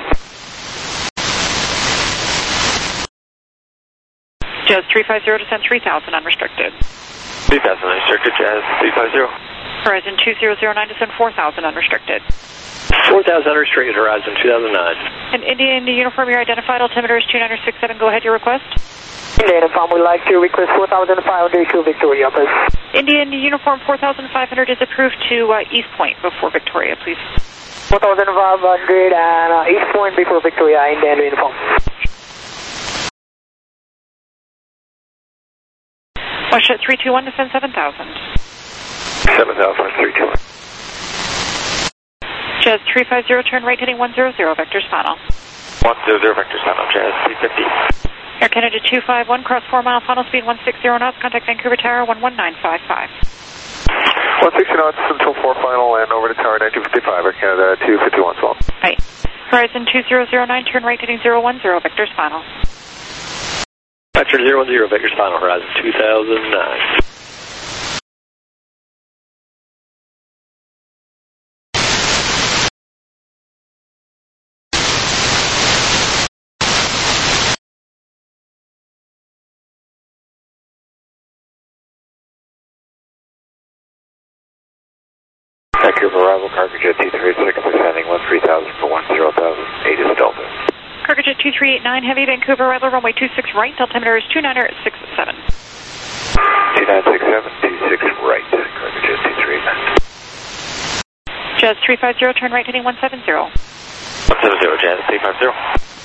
Jazz three five zero, descent three thousand, unrestricted. three thousand unrestricted, Jazz three five zero. Horizon two zero zero nine, descent four thousand, unrestricted. four thousand unrestricted, Horizon two thousand nine. And India, India, Uniform, your identified altimeter is two nine six seven, go ahead, your request. India, Uniform, we'd like to request four thousand five hundred to Victoria, please. India, India, Uniform, four thousand five hundred is approved to uh, East Point before Victoria, please. four thousand five hundred and uh, East Point before Victoria, India, India, Uniform. Rush at three two one, descend seven thousand. seven thousand, three two one. Jazz three five zero, turn right heading one zero zero, vectors final. one zero zero, vectors final, Jazz three fifty. Air Canada two five one, cross four mile, final speed one six zero knots, contact Vancouver Tower one one nine five five. one sixty knots until four final and over to Tower nineteen fifty-five, Air Canada two fifty-one, swell. Right. Horizon two zero zero nine, turn right heading zero one zero, vectors final. Vector zero one zero, vectors final, Horizon two thousand nine. Vancouver arrival, Cargojet T three eighty-six, descending one three thousand for one zero thousand, eight is Delta. Cargojet two three eight nine, heavy, Vancouver arrival, runway two six right, altimeter is two nine six seven. two nine six seven, two six right, Cargojet T three eight nine. Jazz three five zero, turn right heading one seven zero. one seven zero, Jazz three five zero.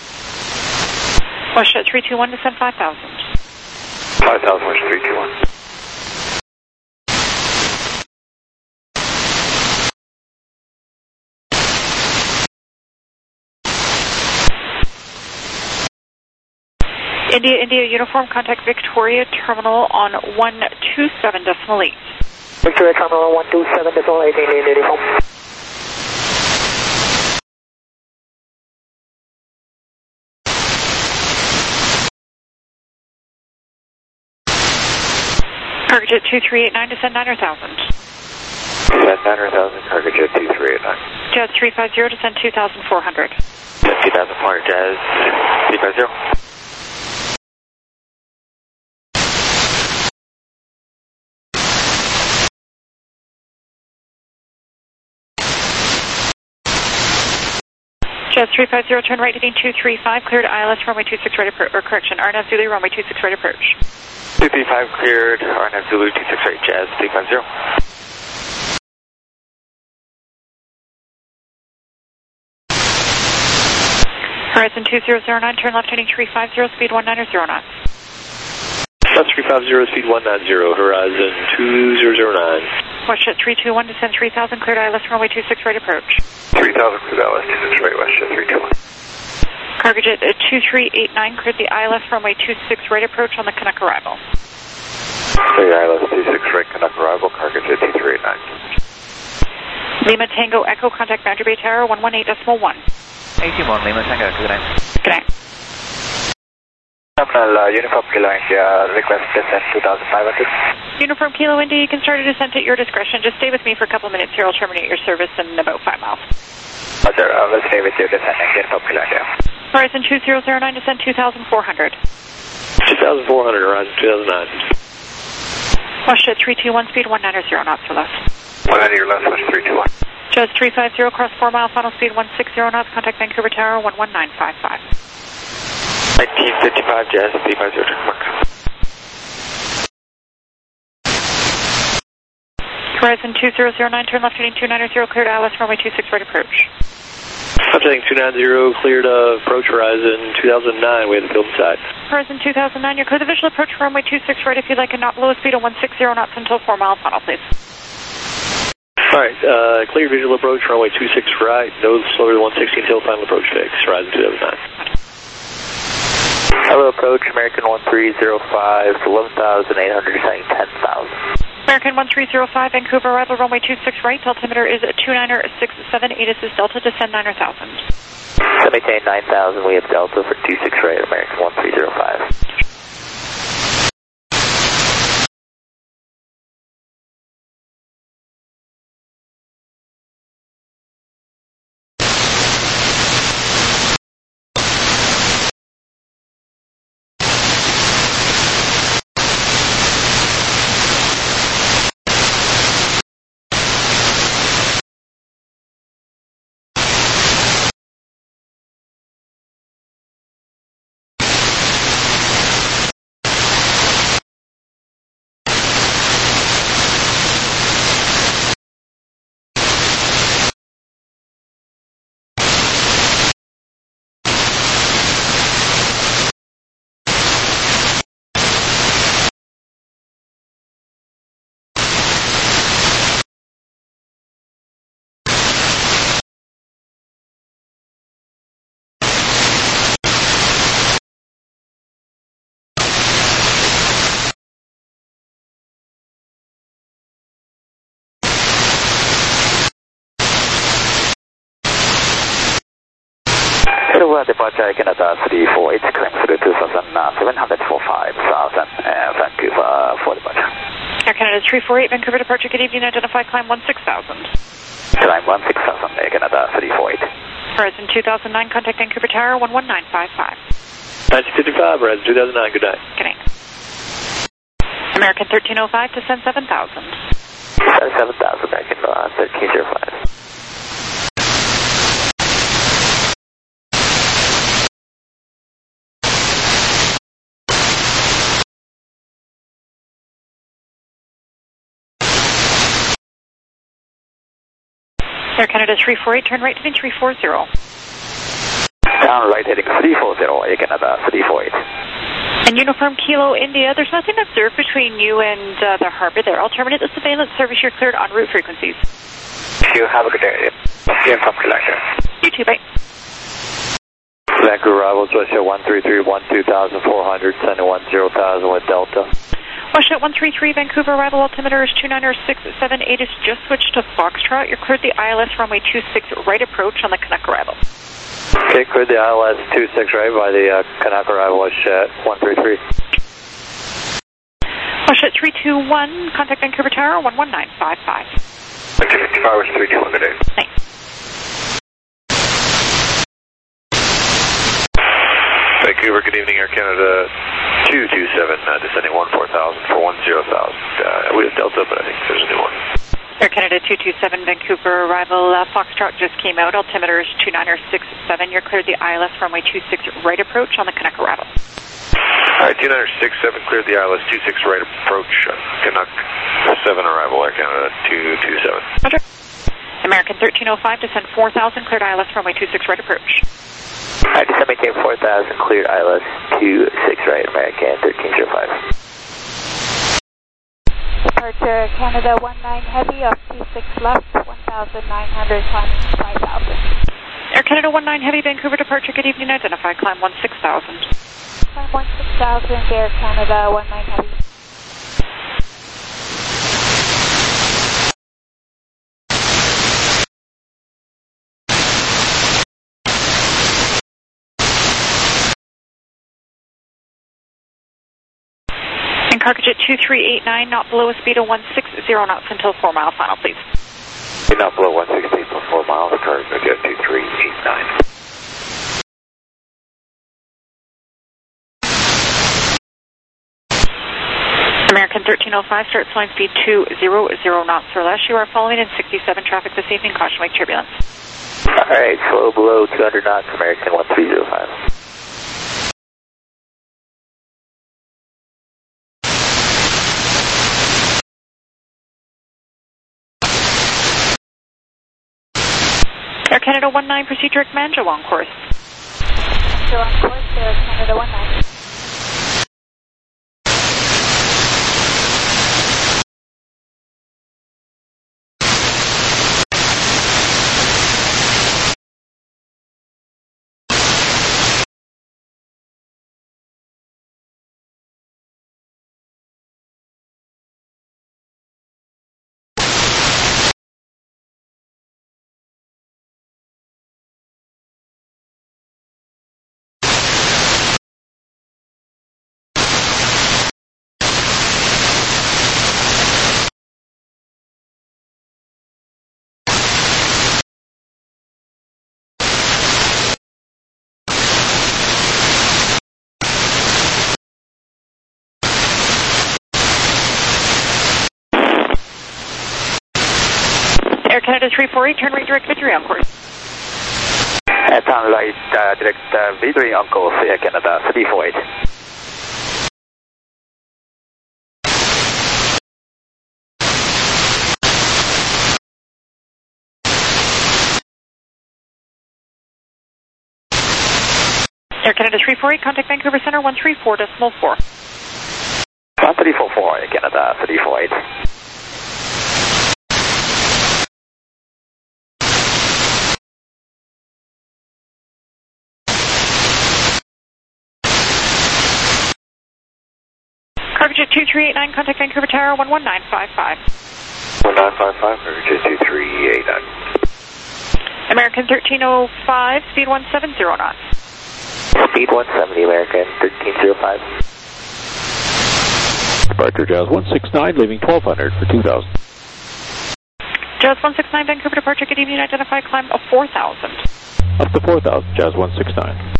Rush at three two one, descend five thousand. five thousand, Rush three two one. India, India, Uniform, contact Victoria Terminal on one two seven decimal eight. Victoria Terminal one two seven decimal eight, India, India, Uniform. Cargojet two three eight nine, descend nine thousand. Descend nine thousand, Cargojet T three eight nine. Jazz three five zero, descend two thousand four hundred. two thousand four hundred, Jazz three five zero. Jazz three five zero, turn right heading two three five, cleared I L S runway two six right approach, or correction, R N F Zulu runway two six right approach. two three five cleared, R N F Zulu two six right, Jazz three five zero. Horizon two zero zero nine, turn left heading three five zero, speed one nine zero knots. three five zero, speed one nine zero, Horizon two zero zero nine. Watch at three two one, descend three thousand, cleared I L S runway two six right approach. three thousand, cleared I L S two six right, West three two one. Cargojet uh, two three eight nine, cleared the I L S runway two six right approach on the Canuck arrival. Clear I L S two six right, Canuck arrival, Cargojet T three eight nine. Lima Tango Echo, contact Boundary Bay Tower, one one eight decimal one. eighty-one, Lima Tango Echo, good night. Good night. Terminal uh, Uniform Kilo India, request descent two thousand five hundred. Uniform Kilo India, you can start a descent at your discretion. Just stay with me for a couple of minutes here. I'll terminate your service in about five miles. Roger, uh, we'll stay with you descending Uniform Kilo India. Horizon two zero zero nine, descent two thousand four hundred. two thousand four hundred, Horizon two thousand nine. Watch at three two one, speed one nine zero knots or less. one ninety or less, watch three two one. Jazz three five zero, cross four mile, final speed one six zero knots, contact Vancouver Tower, one one nine five five. nineteen fifty-five, Jazz three five zero, check mark. Horizon two zero zero nine, turn left heading two nine zero, cleared I L S runway two six right approach. I'm saying two nine zero, cleared uh, approach Horizon two thousand nine, we have the field inside. Horizon two thousand nine, you're clear the visual approach runway two six right if you'd like a not below a speed of one six zero knots until four mile final, please. Alright, uh, clear visual approach runway two six right, no slower than one sixteen until final approach fix, Horizon two thousand nine. Hello, approach, American one three zero five, eleven thousand eight hundred, descending ten thousand. American one three zero five, Vancouver arrival runway two six right, altimeter is two nine six seven, A T I S is Delta, descend nine thousand. Maintain nine thousand, we have Delta for two six right, American one three zero five. Departure Canada three four eight, climb through two thousand seven hundred forty-five thousand, uh, Vancouver for departure. Air Canada three four eight, Vancouver departure, good evening, identify climb one six thousand. Climb one six thousand, Air Canada three four eight. Horizon two thousand nine, contact Vancouver Tower, one one nine five five. nineteen fifty-five, Horizon two thousand nine, good night. Good night. American thirteen oh five, descend seven thousand. seven thousand, American uh, thirteen oh five. Air Canada three four eight, turn right heading three four zero. Down right heading three four zero, Air Canada three four eight. And Uniform Kilo India, there's nothing observed between you and uh, the harbor there. I'll terminate the surveillance service. You're cleared en route frequencies. You have a good day. Uniform Kilo India. You too, bye. Vancouver arrivals, Westjet one three three one, two thousand four hundred, sending one zero thousand with Delta. Westjet one three three, Vancouver arrival, altimeter is two nine six seven, A T I S just switched to Foxtrot. You're cleared the I L S runway two six right approach on the Canuck arrival. Okay, cleared the I L S two six right by the uh, Canuck arrival, Westjet one three three. Westjet three two one, contact Vancouver Tower, one one nine five five. nineteen fifty-five, was three two one, good day. Thanks. Vancouver, good evening, Air Canada two two seven, uh, descending one four thousand for one zero thousand. Uh, we have Delta, but I think there's a new one. Air Canada two two seven, Vancouver arrival, uh, Foxtrot just came out, altimeter is two nine six seven. You're cleared the I L S runway two six right approach on the Canuck arrival. Alright, two nine six seven, cleared the I L S two six right approach, uh, Canuck seven arrival, Air Canada two two seven. Roger. American thirteen oh five, descend four thousand, cleared I L S runway two six right approach. Alright, descend maintain four thousand, cleared I L S two six right, American thirteen oh five. Departure Canada one nine heavy off two six left, one thousand nine hundred, climbing five thousand. Air Canada one nine heavy, Vancouver departure, good evening, identify, climb one six thousand. Climb one six thousand, Air Canada one nine heavy. And cargo jet two three eight nine, not below a speed of one sixty knots until four mile final, please. Not below one sixty for four miles, cargo jet two three eight nine. American thirteen oh five, start flying speed two hundred knots or less. You are following in sixty-seven traffic this evening, caution wake turbulence. Alright, slow below two hundred knots, American one three oh five. Air Canada one nine, proceed direct Manjo on course. Manjo on course, Air Canada one nine. Air Canada three four eight, turn right direct Victory on course. At time light, uh, direct uh, Victory on course, Air Canada three four eight. Air Canada three four eight, contact Vancouver Center one three four decimal four. one three four four, Air Canada three four eight. Cargo jet two three eight nine, contact Vancouver Tower one one nine five five. one nine five five, Cargo jet two three eight nine. American thirteen oh five, speed one seventy knots. Speed one seventy, American thirteen oh five. Departure Jazz one six nine, leaving twelve hundred for two thousand. Jazz one six nine, Vancouver departure, good evening, identify climb of four thousand. Up to four thousand, Jazz one six nine.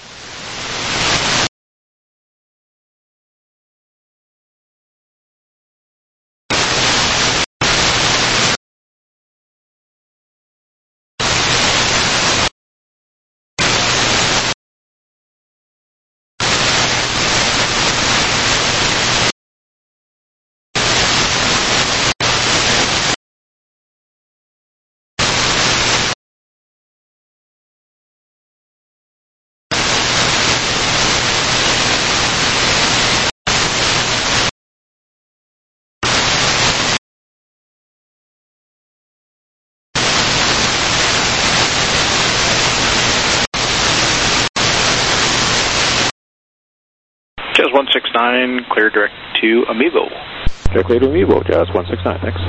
Jazz one six nine, clear direct to Amiibo. Clear to Amiibo, Jazz one six nine, thanks.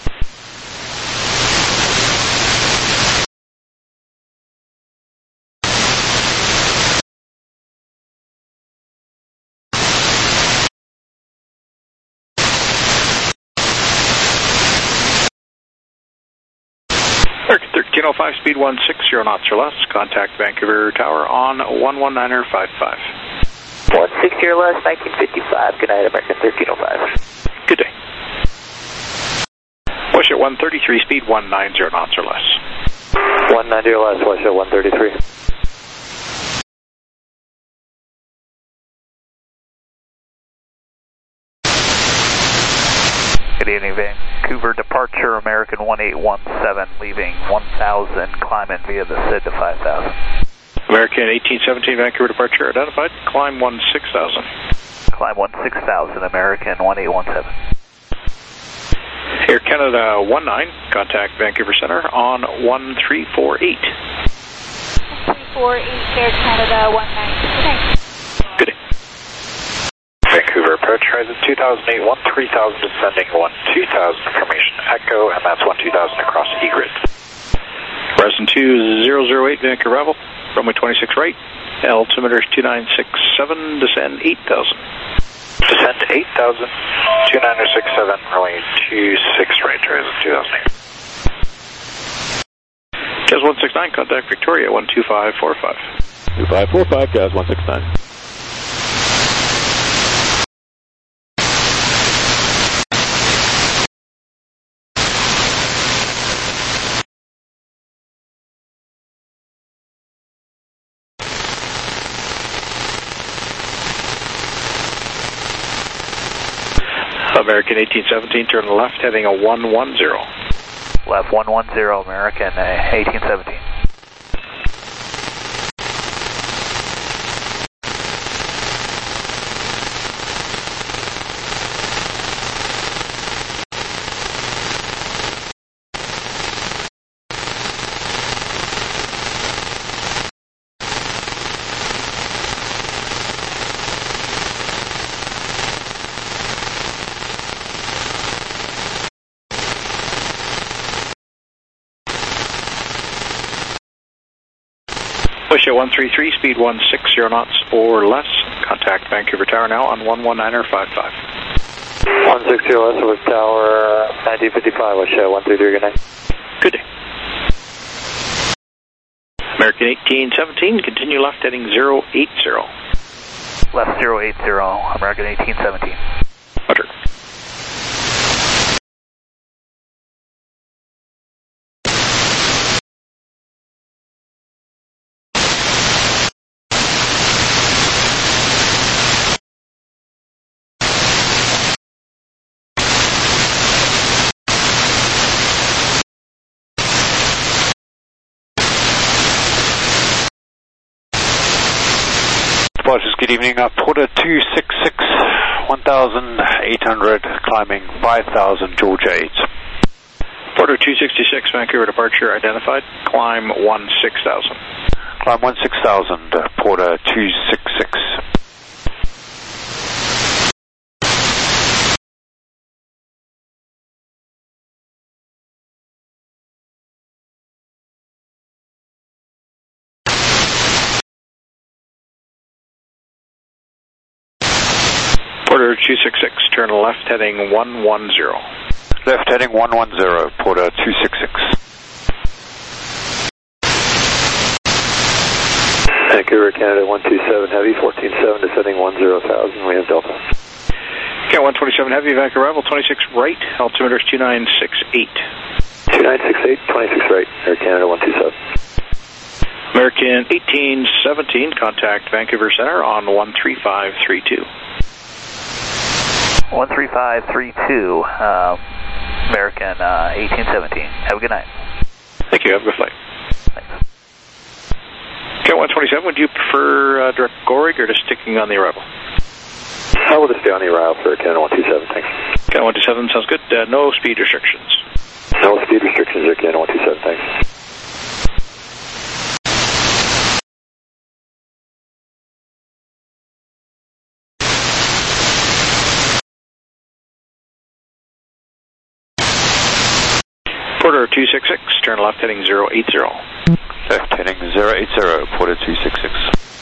thirteen oh five, speed one sixty knots or less, contact Vancouver Tower on one one nine five five. one sixty or less, nineteen fifty-five. Good night, American thirteen oh five. Good day. Wash at one thirty-three, speed one ninety knots or less. one ninety or less, wash at one thirty-three. Good evening, Vancouver departure, American one eight one seven, leaving one thousand, climbing via the S I D to five thousand. American eighteen seventeen, Vancouver departure identified, climb one six thousand. Climb one six thousand, American one eight one seven. Air Canada one nine, contact Vancouver Center on one three four eight. one three four eight, Air Canada one nine. Good night. Good day. Vancouver approach, horizon two thousand eight, one three thousand, descending one two thousand, formation Echo, and that's one two thousand across E-grid. Horizon two zero zero eight, Vancouver Bravo, runway twenty-six right, altimeter two nine six seven, descend eight thousand. Descend to eight thousand. two nine six seven, runway two six right, horizon two thousand eight. Jazz one six nine, contact Victoria one two five four five. two five four five, Jazz one six nine. American eighteen seventeen, turn left, heading a one one zero. Left one one zero, American uh, eighteen seventeen. Wish one three three, speed one six zero knots or less. Contact Vancouver Tower now on one one nine five five. one six zero less with Tower nineteen fifty-five, Wish one three three, good night. Good day. American eighteen seventeen, continue left, heading zero eight zero. Left zero eight zero, American eighteen seventeen. Roger. Good evening, uh, Porter two six six, one thousand eight hundred, climbing five thousand, Georgia eight. Porter two sixty-six, Vancouver departure identified, climb one six thousand. Climb one six thousand, uh, Porter two six six. Porter two six six, turn left, heading one one zero. Left heading one one zero, Porter two six six. Vancouver, Canada one two seven Heavy, fourteen seven descending one zero thousand, we have Delta. Okay, one twenty-seven Heavy, Vancouver arrival, twenty-six right, altimeter is two nine six eight. two nine six eight, twenty-six right, Air Canada one two seven. American eighteen seventeen, contact Vancouver Center on one three five three two. one three five three two, um, American uh, eighteen seventeen. Have a good night. Thank you. Have a good flight. Thanks. Okay, one twenty-seven, would you prefer uh, direct Gorig or just sticking on the arrival? I will just stay on the arrival for Canada one two seven, thanks. Canada one two seven, sounds good. Uh, no speed restrictions. No speed restrictions there, Canada one two seven, thanks. Porter two six six, turn left heading zero eight zero. Left heading zero eight zero, Porter two six six.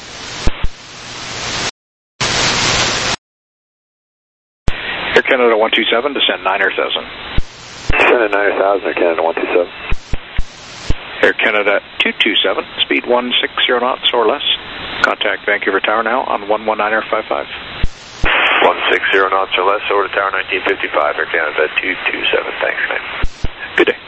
Air Canada one two seven, descend niner thousand. Descend at niner thousand, Air Canada one two seven. Air Canada two two seven, speed one six zero knots or less. Contact Vancouver Tower now on one one nine five five. one six zero knots or less, over to Tower nineteen fifty-five, Air Canada two two seven, thanks, mate. Good day.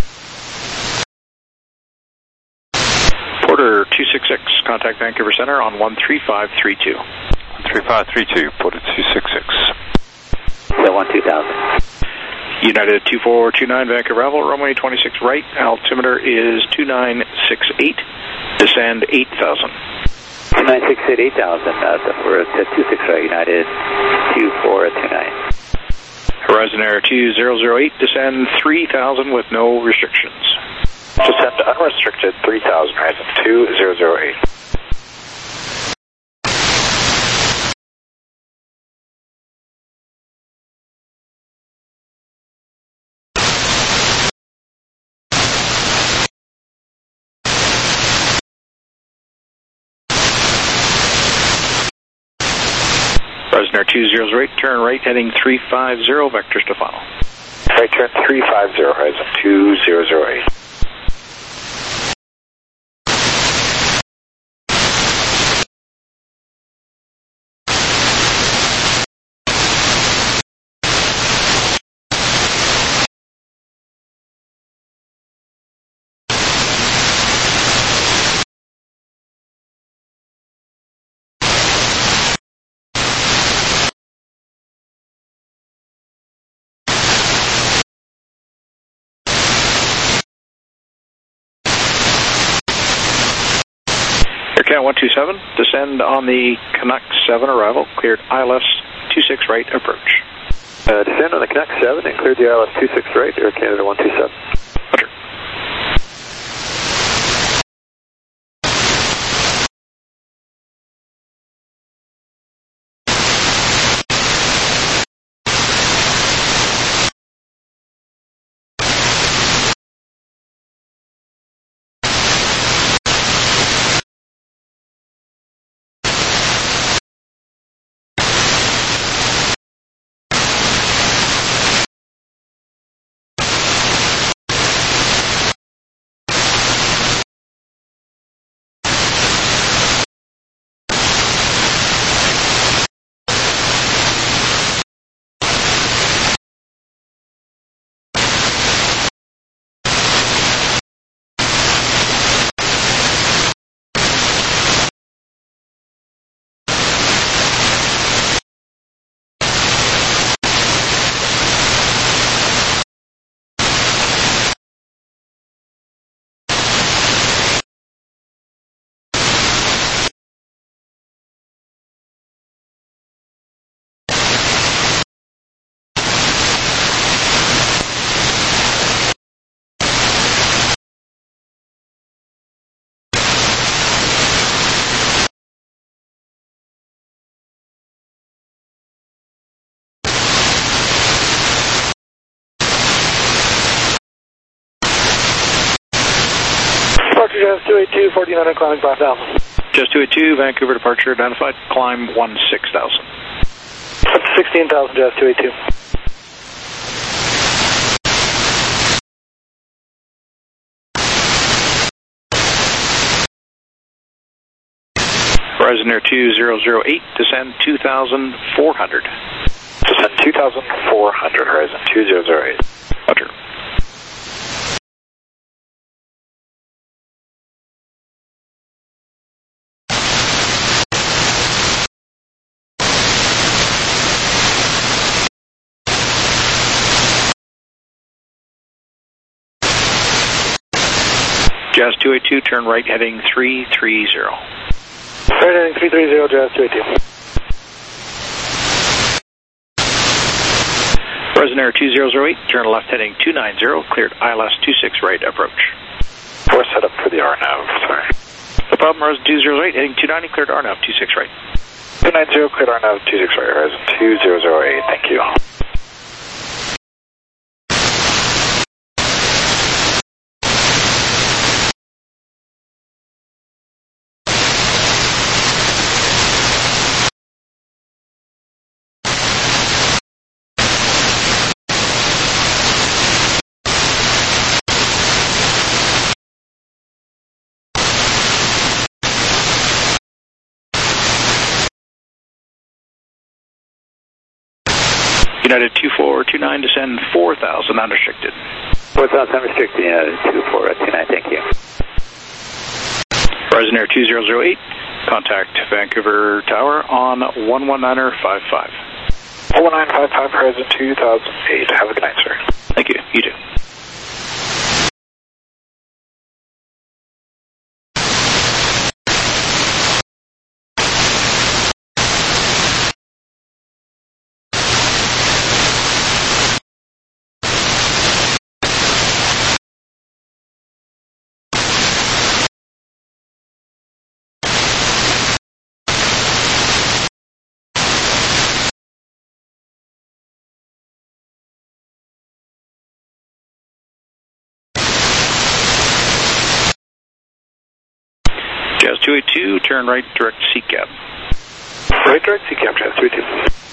Porter two six six, contact Vancouver Center on one three five three two. one three five three two, Porter two six six. Yeah, one two thousand. United two four two nine, Vancouver arrival, runway twenty-six right, altimeter is two nine six eight, descend eight thousand. two nine six eight, eight thousand, uh, we're at two six right, United two four two nine. Horizon Air two zero zero eight, descend three thousand with no restrictions. Descend unrestricted three thousand, Horizon two zero zero eight. Horizon Air two zero zero eight, turn right heading three five zero, vectors to final. Right turn three five zero, Horizon two zero zero eight. Air one two seven, descend on the Canuck seven arrival, cleared I L S two six right approach. Uh, descend on the Canuck seven and cleared the I L S two six right, Air Canada one two seven. Roger. Jazz two eight two, fourteen hundred, climbing five thousand. Jazz two eight two, Vancouver departure identified, climb one six thousand. sixteen thousand, Jazz two eight two. Horizon Air two zero zero eight, descend two thousand four hundred. Descend two thousand four hundred, Horizon two zero zero eight. Roger. Jazz two eight two, turn right heading three three zero. Right heading three three zero, Jazz two eight two. Horizon Air two zero zero eight, turn left heading two nine zero, cleared I L S two six right approach. We're set up for the R NAV, sorry. No problem, Horizon two zero zero eight, heading two ninety, cleared R NAV two six right. two nine zero, cleared R NAV two six right, Horizon two zero zero eight, thank you. United two four two nine, descend four thousand, unrestricted. four thousand unrestricted, United two four two nine, thank you. Horizon Air two zero zero eight, contact Vancouver Tower on one one niner five five. one one nine five five, Horizon two thousand eight. Have a good night, sir. Thank you. You too. Jazz two eight two, turn right, direct seat cab. Right direct, C Cap Jazz three two.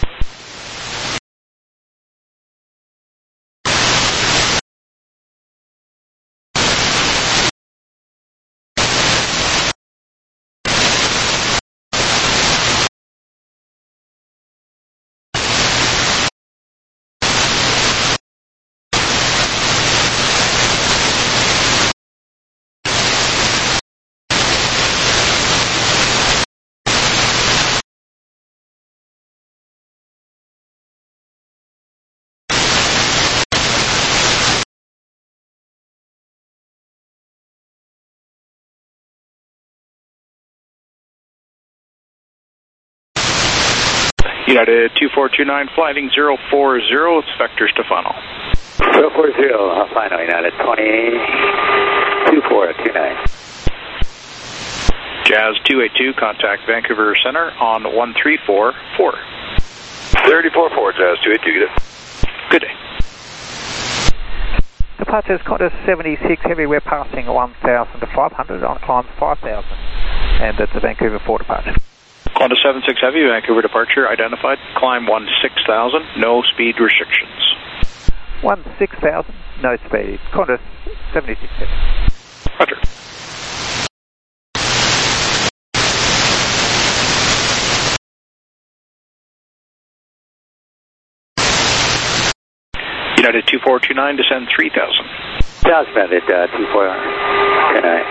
United two four two nine, flighting zero four zero, it's Vector Stefano. zero four zero, Alpino, United twenty, two four two nine. Jazz two eight two, contact Vancouver Center on one three four four. thirty-four four, Jazz two eight two, good day. Good day. Departure is Qantas seventy-six Heavy, we're passing one thousand five hundred on climb five thousand, and it's a Vancouver four departure. Qantas seventy-six Heavy, Vancouver departure identified, climb one six thousand, no speed restrictions. one six thousand, no speed, Qantas seventy-six Heavy. Roger. United two four two nine, descend three thousand. Jazz Bandit uh, two four two nine.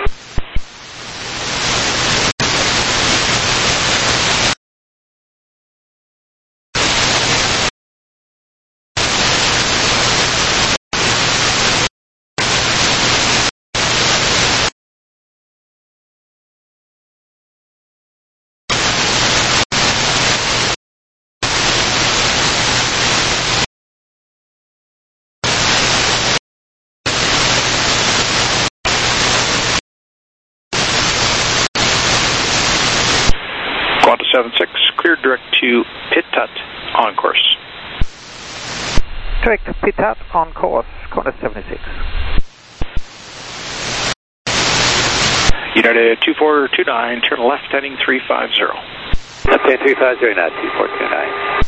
Qantas seven six, cleared direct to Pit Tut on course. Direct to Pit Tut on course, Qantas seventy-six. United two four two nine, turn left heading three five zero. Okay, three five zero now, two four two nine.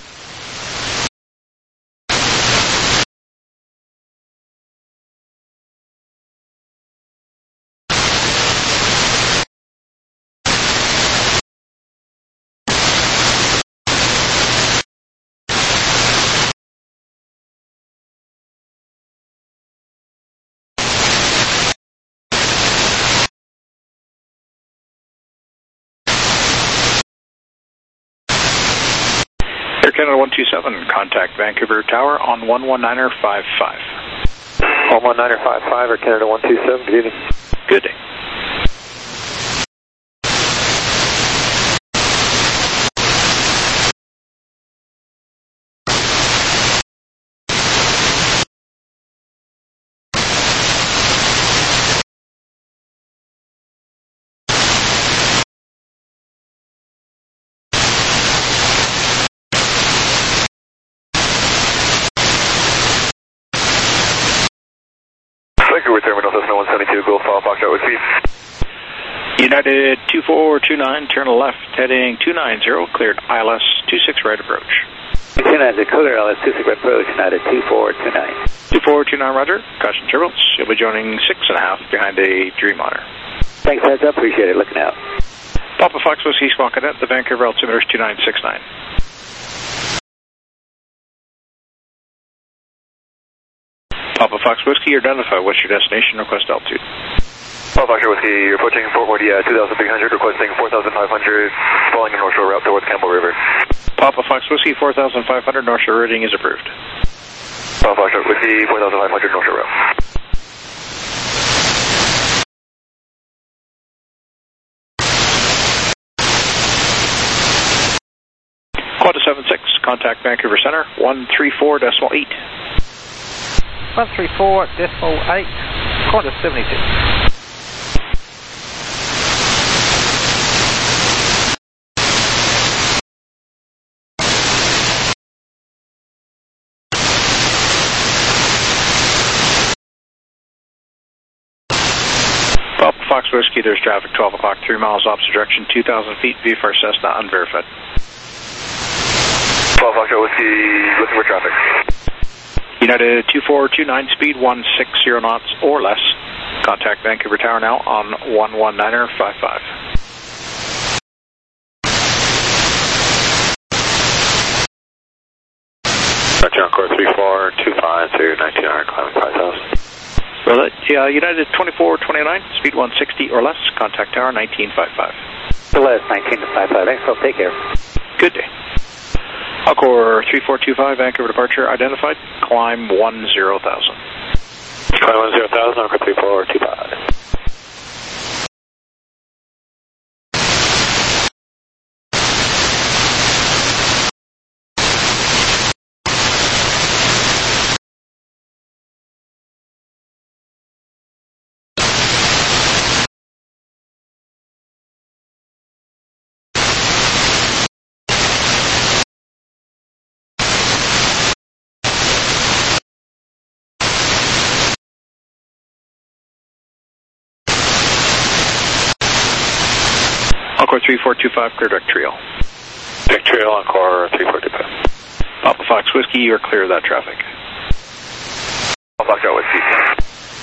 Air Canada one two seven, contact Vancouver Tower on one one niner five five. one one niner five five, Air Canada one two seven, good evening. Good day. Vancouver Terminal Cessna one seventy-two, Gulf File, Fox Out with speed. United two four two nine, turn left heading two nine zero, cleared I L S two six right approach. two nine zero, clear I L S two six right approach, United two four two nine. two four two nine, roger. Caution turbulence. You'll be joining six and a half behind a Dream Honor. Thanks, heads up, appreciate it, looking out. Papa Fox Whiskey Squawk Cadet, the Vancouver altimeter is two nine six nine. Papa Fox Whiskey, identify what's your destination, request altitude. Papa Fox Whiskey, you're approaching Fort Worth, uh, two thousand three hundred, requesting four thousand five hundred, following a North Shore route towards Campbell River. Papa Fox Whiskey, four thousand five hundred, North Shore rating is approved. Papa Fox Whiskey, four thousand five hundred, North Shore route. Qantas seven six, contact Vancouver Center, one three four decimal eight. one three four decimal eight, Qantas seventy-six. Papa Fox Whiskey, there's traffic twelve o'clock, three miles opposite direction, two thousand feet, V for Cessna, unverified. twelve Foxtrot Whiskey, looking for traffic. United two four two nine, speed one six zero knots or less. Contact Vancouver Tower now on one one niner five five. Roger, Encore three four two five to nineteen hundred, climbing five thousand. Well, yeah, United twenty-four twenty-nine, speed one sixty or less. Contact Tower nineteen five five. Less nineteen to five five, thanks, I'll take care. Good day. Encore three four two five, Vancouver departure identified. Climb one zero thousand. Climb one zero thousand, Encore three four two five. Encore three four two five, clear direct trail. Direct trail, Encore three four two five. Papa Fox Whiskey, you are clear of that traffic. Papa Foxtrot Whiskey.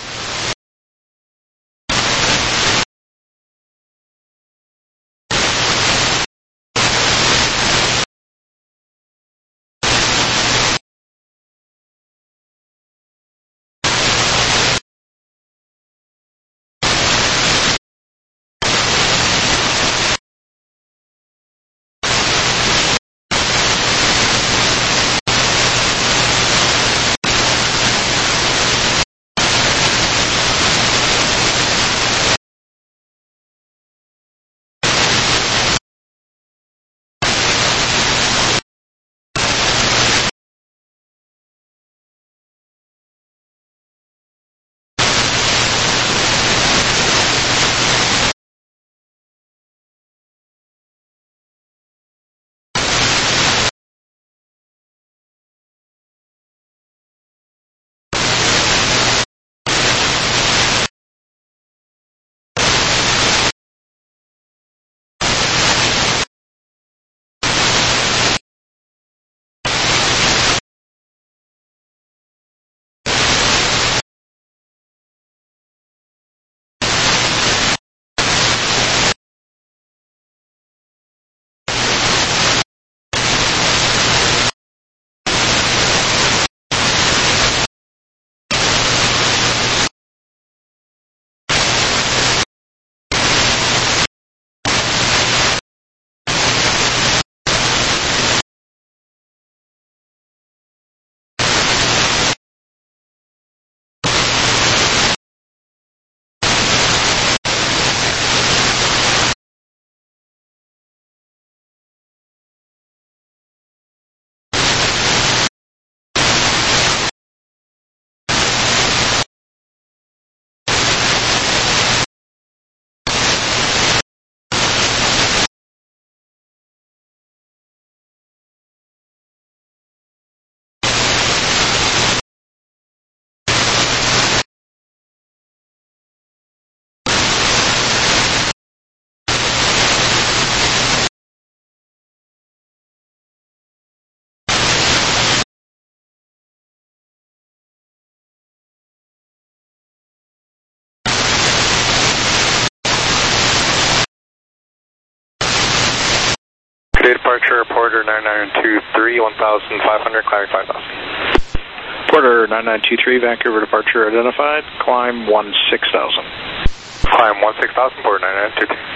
Departure, Porter nine nine two three, one thousand five hundred, climbing five thousand. Porter nine nine two three, Vancouver departure identified. Climb one six thousand. Climb one six thousand, Porter nine nine two three.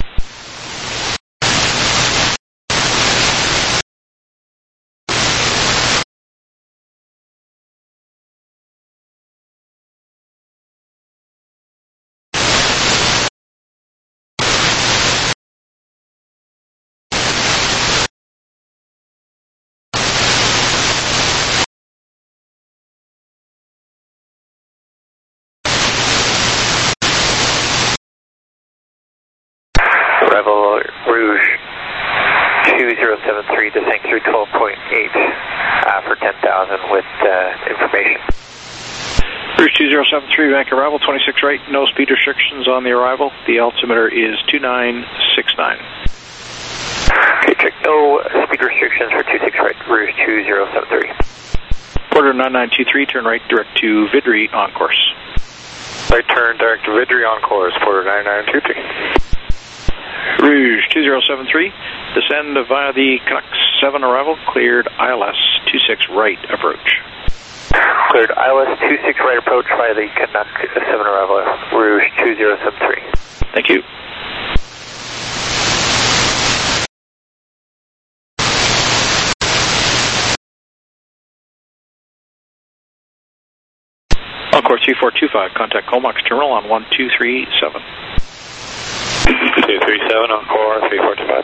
Rebel Rouge two zero seven three, descending through twelve point eight uh, for ten thousand with uh, information. Rouge two zero seven three, Vancouver arrival, twenty-six right, no speed restrictions on the arrival. The altimeter is two nine six nine. Okay, check. No speed restrictions for two six right, Rouge two zero seven three. Porter nine nine two three, turn right direct to Vidri on course. Right turn direct to Vidri on course, Porter nine nine two three. Rouge two zero seven three, descend via the Canuck seven arrival, cleared I L S two six right approach. Cleared I L S two six right approach via the Canuck seven arrival, Rouge two zero seven three. Thank you. Encore three four two five, contact Comox terminal on one two three seven. two three seven, Encore three four two five.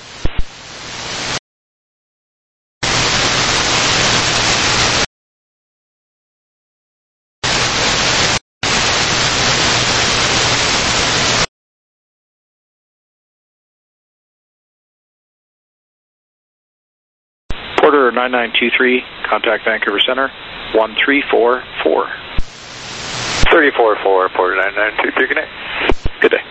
Porter nine nine two three, contact Vancouver Center, one three four four. three four four, Porter nine nine two three, good day. Good day.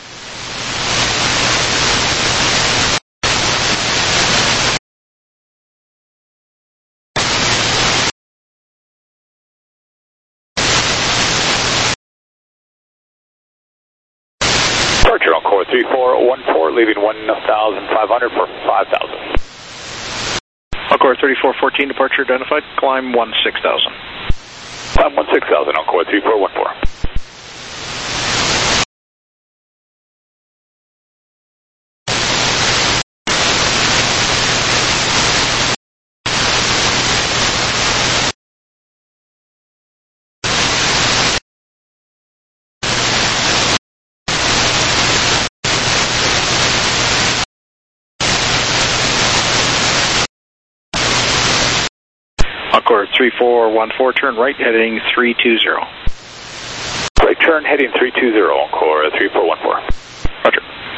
Departure Encore three four one four, leaving one thousand five hundred for five thousand. Encore thirty-four fourteen, departure identified, climb one six thousand. Climb one six thousand, Encore three four one four. Encore three four one four, turn right heading three two zero. Right turn heading three two zero, Encore three four one four. Roger.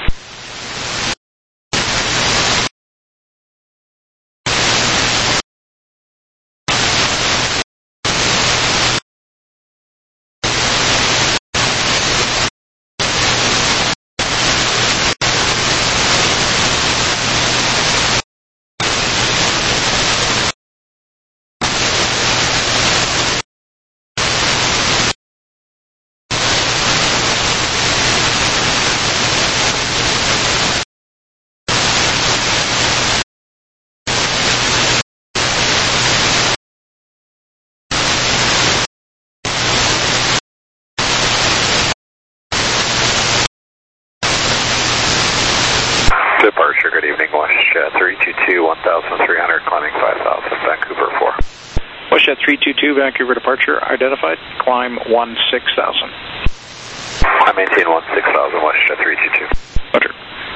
Departure, good evening, WestJet three two two, one thousand three hundred, climbing five thousand, Vancouver four. WestJet three two two, Vancouver departure identified, climb one six thousand. I maintain one six thousand, WestJet three two two. Roger.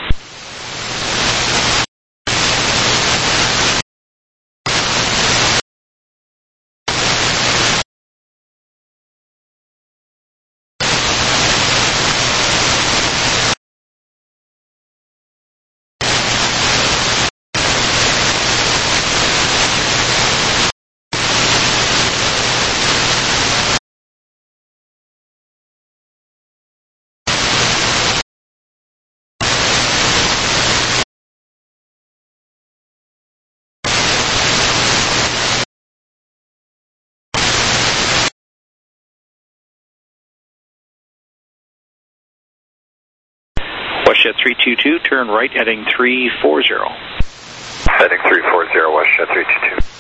WestJet three two two, turn right heading three four zero. Heading three four zero, WestJet three two two.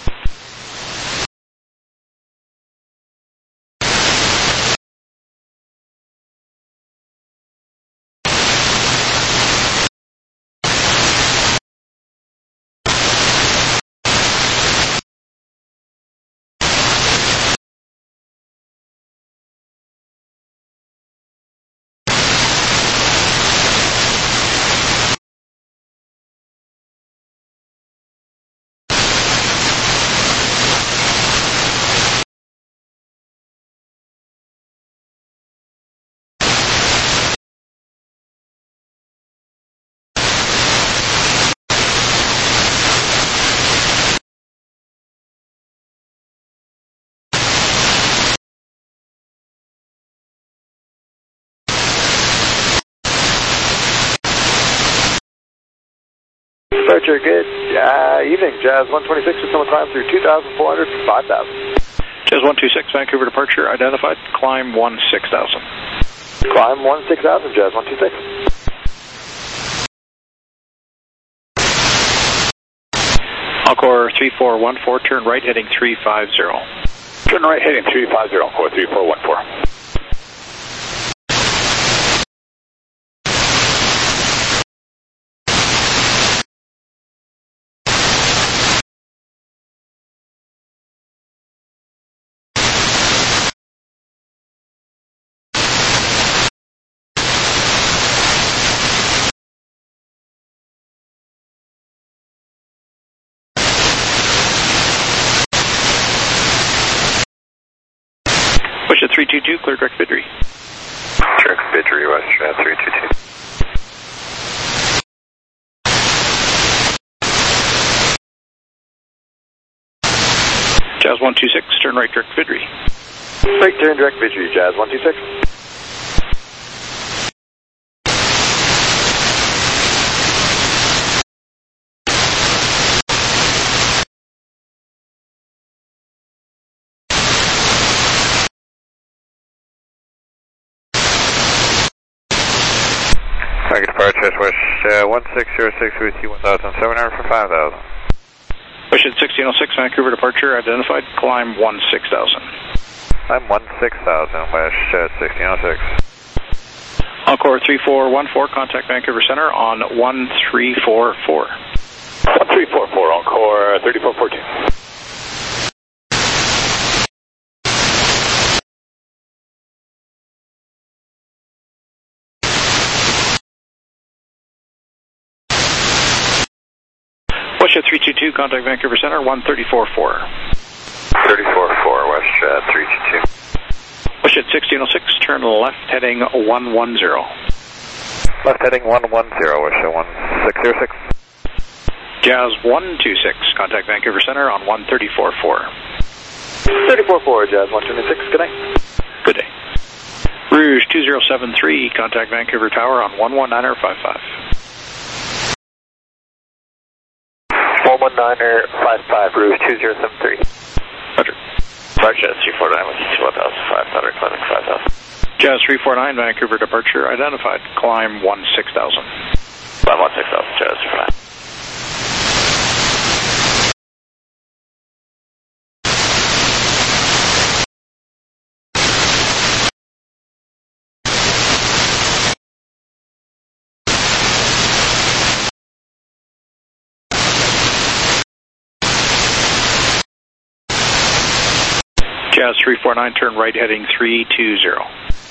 Departure, good uh, evening. Jazz one twenty-six, system climb through two thousand four hundred for five thousand. Jazz one two six, Vancouver departure identified. Climb one six thousand. Climb one six thousand, Jazz one two six. Encore three four one four, turn right heading three five zero. Turn right heading three five zero, Encore three four one four. Push at three two two, clear direct Vidri. Direct Vidri, West Jet three two two. Jazz one two six, turn right direct Vidri. Right turn direct Vidri, Jazz one two six. Target departure, West uh, one six zero six with you one thousand seven hundred for five thousand. Push at sixteen oh six, Vancouver departure identified. Climb one six thousand. Climb one six thousand, West Jet sixteen oh six. Encore three four one four, contact Vancouver Center on one three four four. one three four four, Encore thirty-four fourteen. Push at three two two, contact Vancouver Center, one thirty-four four. thirty-four four, West Jet three two two. Push at sixteen oh six, turn left heading one one zero. Left heading one one zero, West Jet one six zero six. Jazz one two six, contact Vancouver Center on one thirty-four four. thirty-four four, Jazz one twenty-six, good night. Good day. Rouge two zero seven three, contact Vancouver Tower on one one nine five five. one one nine five five, Rouge two zero seven three. Roger. Departure three four nine with one thousand five hundred, climbing five thousand. Jazz three four nine, Vancouver departure identified. Climb one six thousand. Climb one six thousand, Jazz three four nine. Jazz three four nine, turn right heading three two zero.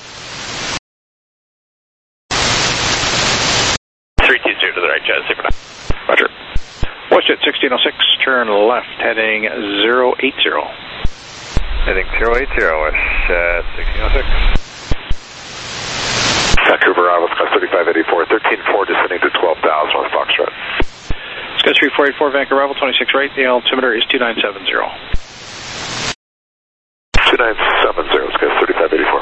three two zero to the right, Jazz three four nine. Roger. West at sixteen oh six, turn left heading zero eight zero. Heading zero eight zero, West uh, sixteen oh six. Vancouver, Island, Sky thirty-five eighty-four, thirteen four descending to twelve thousand with Foxtrot. Sky three four eight four, Vancouver, arrival twenty-six right, the altimeter is two nine seven zero. two nine seven zero, Sky thirty-five eighty-four.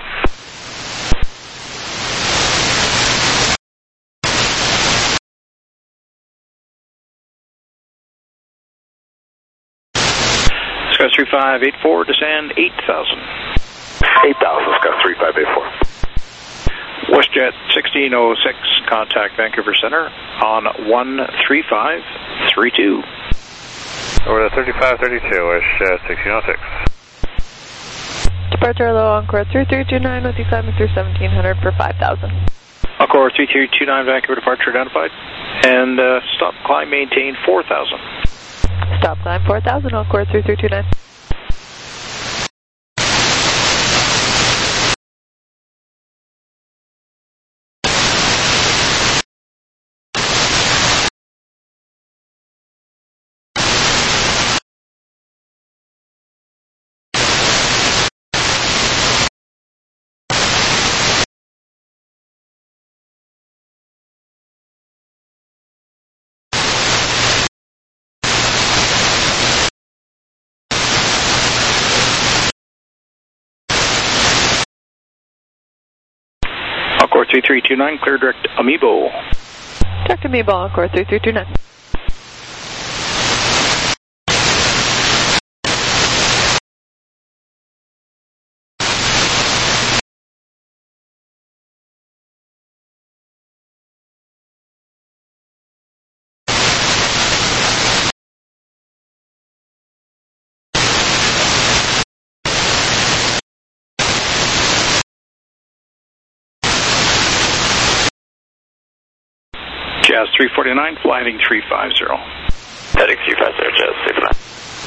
Sky three five eight four, descend eight thousand. eight thousand, Sky three five eight four. WestJet sixteen oh six, contact Vancouver Center on one three five three two. Over to thirty-five thirty-two, WestJet sixteen oh six. Departure low, Encore three three two nine with you climbing through seventeen hundred for five thousand. Encore three three two nine, Vancouver departure identified. And uh, stop climb maintain four thousand. Stop climb four thousand, Encore three three two nine. Encore three three two nine, clear direct Amiibo. Direct Amiibo, Encore three three two nine. Jazz three forty-nine, fly heading three five zero. Heading three five zero, Jazz three forty-nine.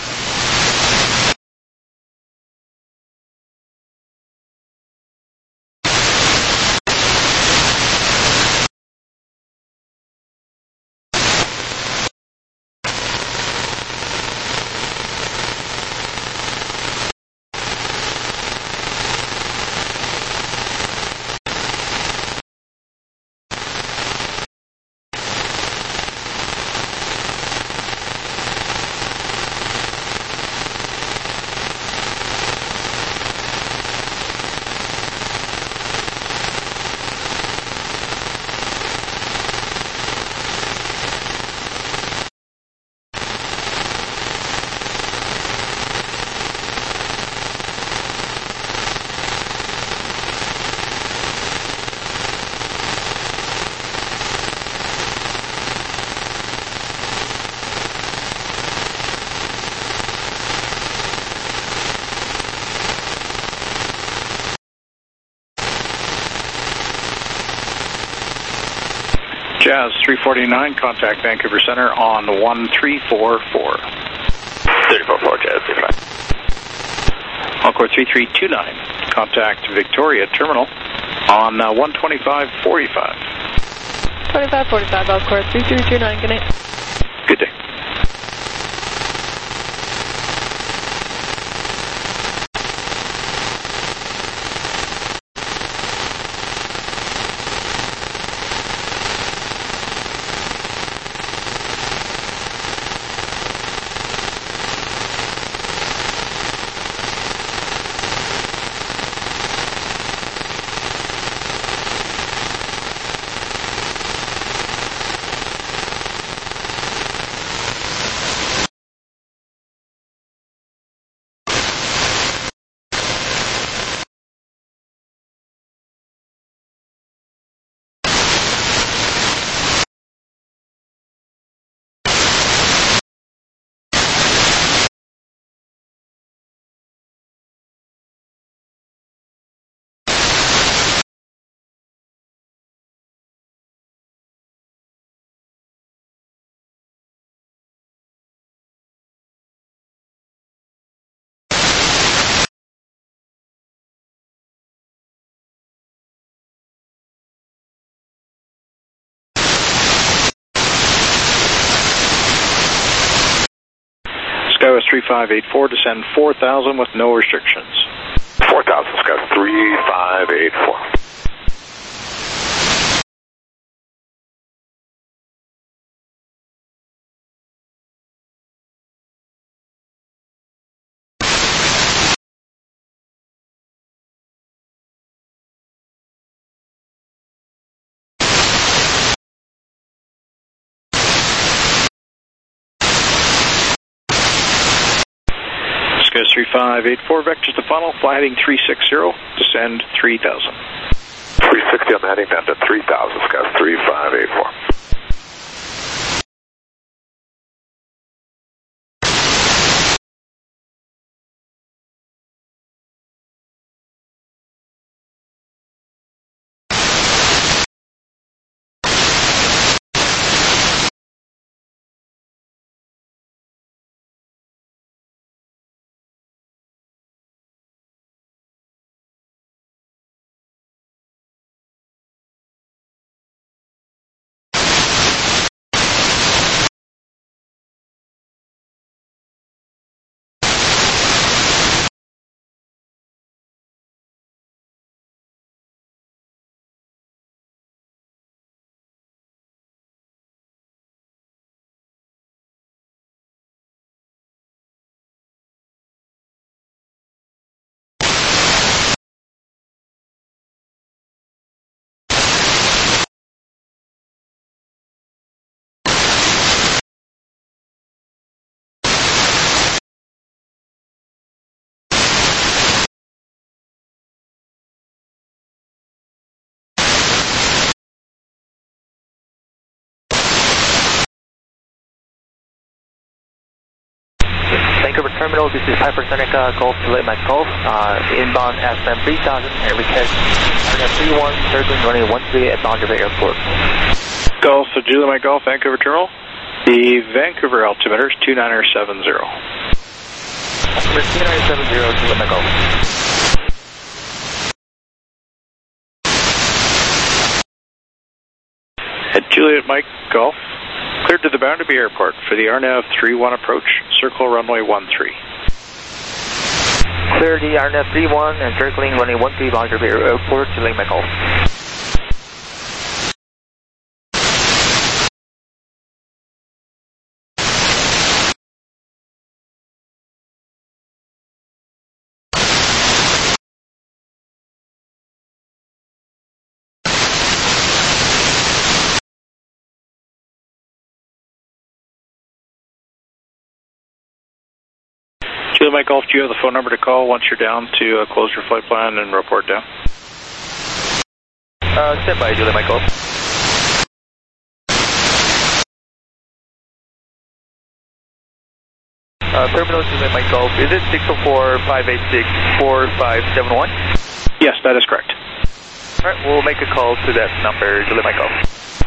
Jazz three forty-nine, contact Vancouver Center on one three four four. three four four, Jazz three five. Encore three three two nine, contact Victoria Terminal on uh, one twenty-five forty-five. twenty-five forty-five, Encore three three two nine, good night. Good day. Skywest three five eight four, descend four thousand with no restrictions. four thousand, Skywest three five eight four. Skywest three five eight four, vectors to funnel, fly heading three six zero, descend three thousand. three sixty, I'm heading down to three thousand, Skywest three five eight four. Vancouver Terminal, this is Hypersonica Golf to Lake Mike Golf, uh, inbound S M three thousand, and we catch three one, circling runway one three at Boundary Bay Airport. Golf, so Julie Mike Golf, Vancouver Terminal. The Vancouver altimeter is two nine seven zero. two nine seven zero, Julie Mike Golf. At Juliet Mike Golf, cleared to the Boundary Bay Airport for the R N A V three one approach, circle runway one three. Clear the R N A V three one and circling runway one three, Boundary Bay Airport, Julie Mike Golf. Julie Mike Golf, do you have the phone number to call once you're down to uh, close your flight plan and report down? Uh, stand by, Julie Mike Golf. Uh, terminal Julie Mike Golf, is it six oh four, five eight six, four five seven one? Yes, that is correct. Alright, we'll make a call to that number, Julie Mike Golf.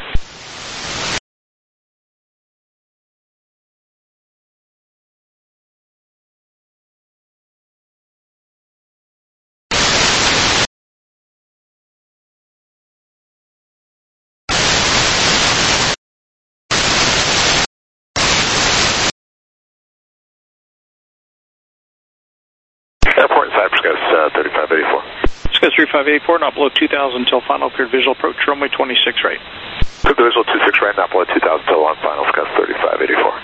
Airport in Cypress, guys, uh, thirty-five eighty-four. Sky thirty-five eighty-four, not below two thousand until final cleared visual approach, runway twenty-six right. Cleared the visual two six right, not below two thousand until on final, Sky thirty-five eighty-four.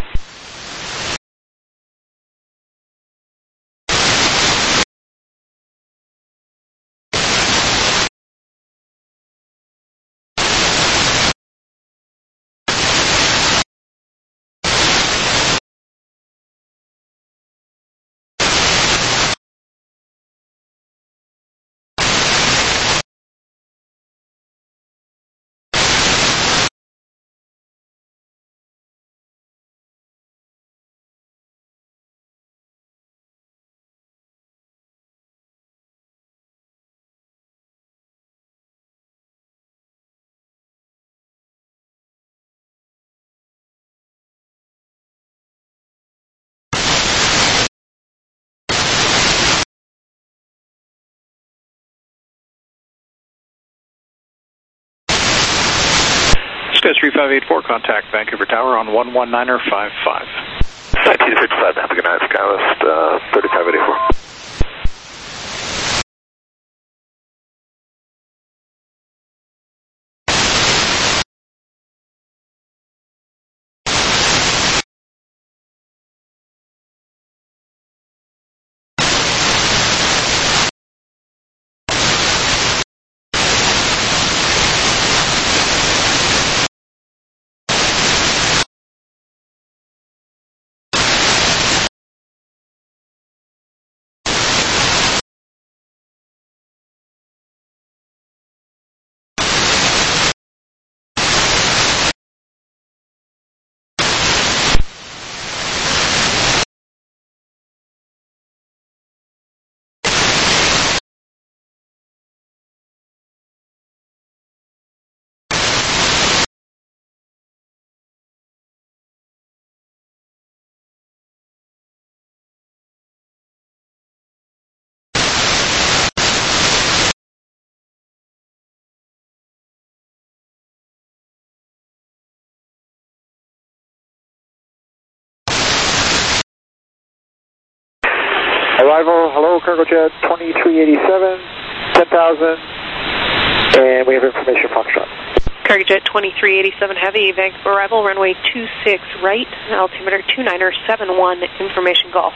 Sky thirty-five eighty-four, contact Vancouver Tower on one one nine five five. nineteen fifty-five, have a good night, SkyWest, uh, thirty-five eighty-four. Arrival, hello, Cargojet twenty-three eighty-seven, ten thousand, and we have information Foxtrot. Cargojet twenty-three eighty-seven Heavy, Vancouver arrival, runway two six right, altimeter two nine seven one, information Golf.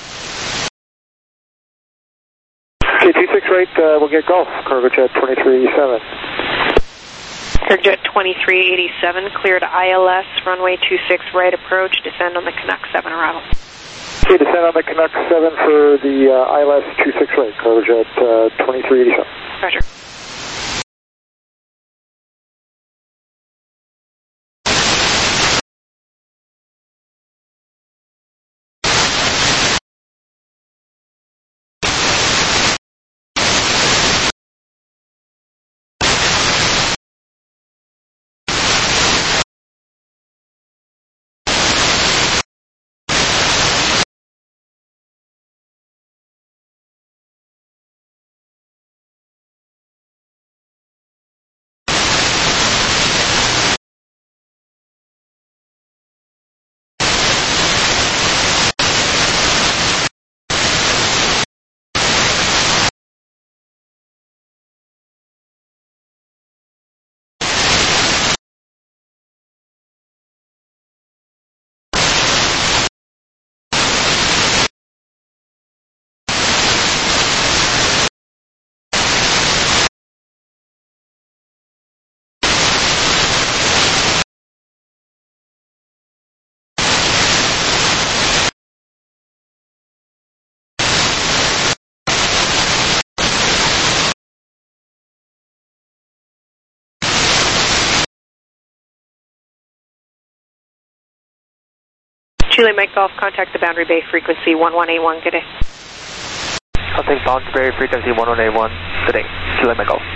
Okay, two six right, uh, we'll get Golf, Cargojet twenty-three eighty-seven. Cargojet twenty-three eighty-seven, cleared I L S, runway two six right approach, descend on the Canuck seven arrival. Okay, descend on the Canuck seven for the uh, I L S two six right, Cargojet uh, twenty-three eighty-seven. Roger. Chile Mike Golf, contact the Boundary Bay frequency one one eight one. Good day. Contact Boundary Bay frequency one one eight one. Good day. Chile Mike Golf.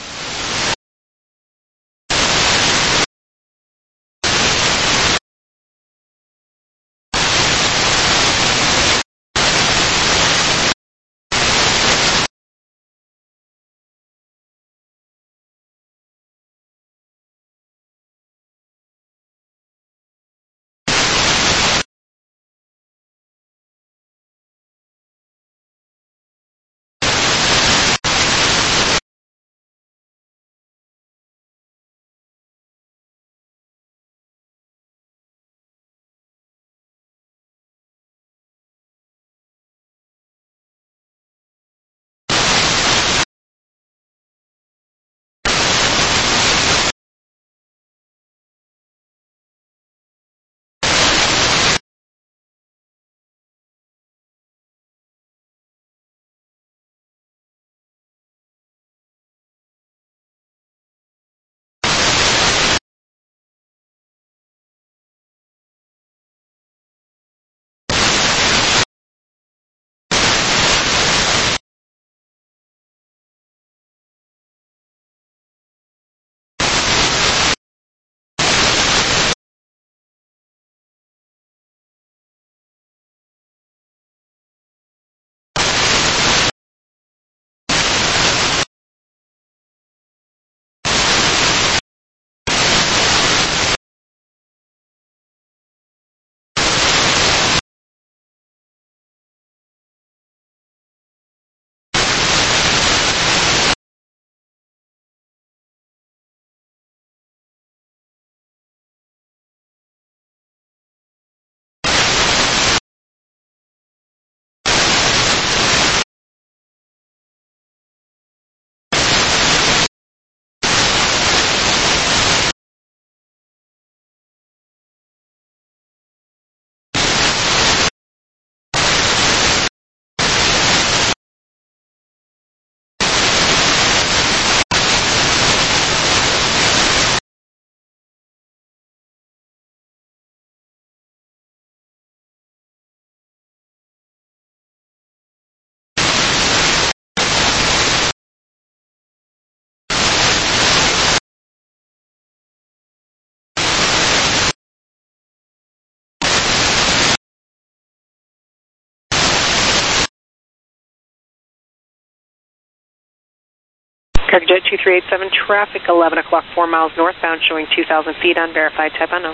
Cargojet two three eight seven, traffic eleven o'clock, four miles northbound, showing two thousand feet, unverified, type unknown.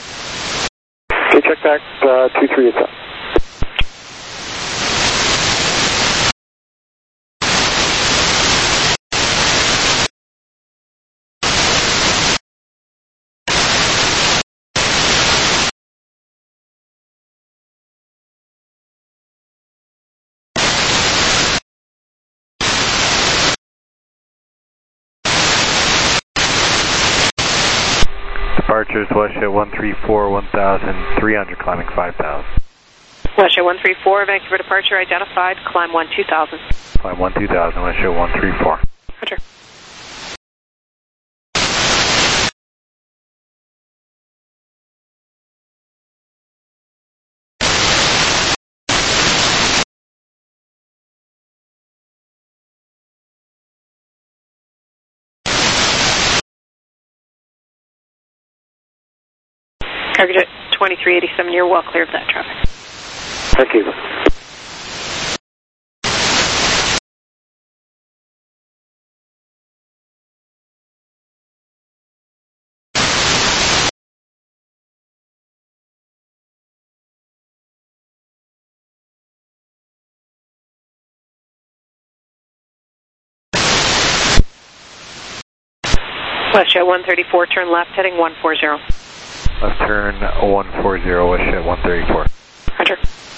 Okay, check back, uh, two three eight seven. Departures WestJet one three four, one thousand three hundred, climbing five thousand. WestJet one three four, Vancouver departure identified, climb one two thousand. Climb one two thousand, WestJet one three four. Roger. Cargojet twenty-three eighty-seven, you're well clear of that traffic. Thank you. WestJet one thirty-four, turn left, heading one four zero. Left turn one four zero, WestJet one thirty-four. Roger.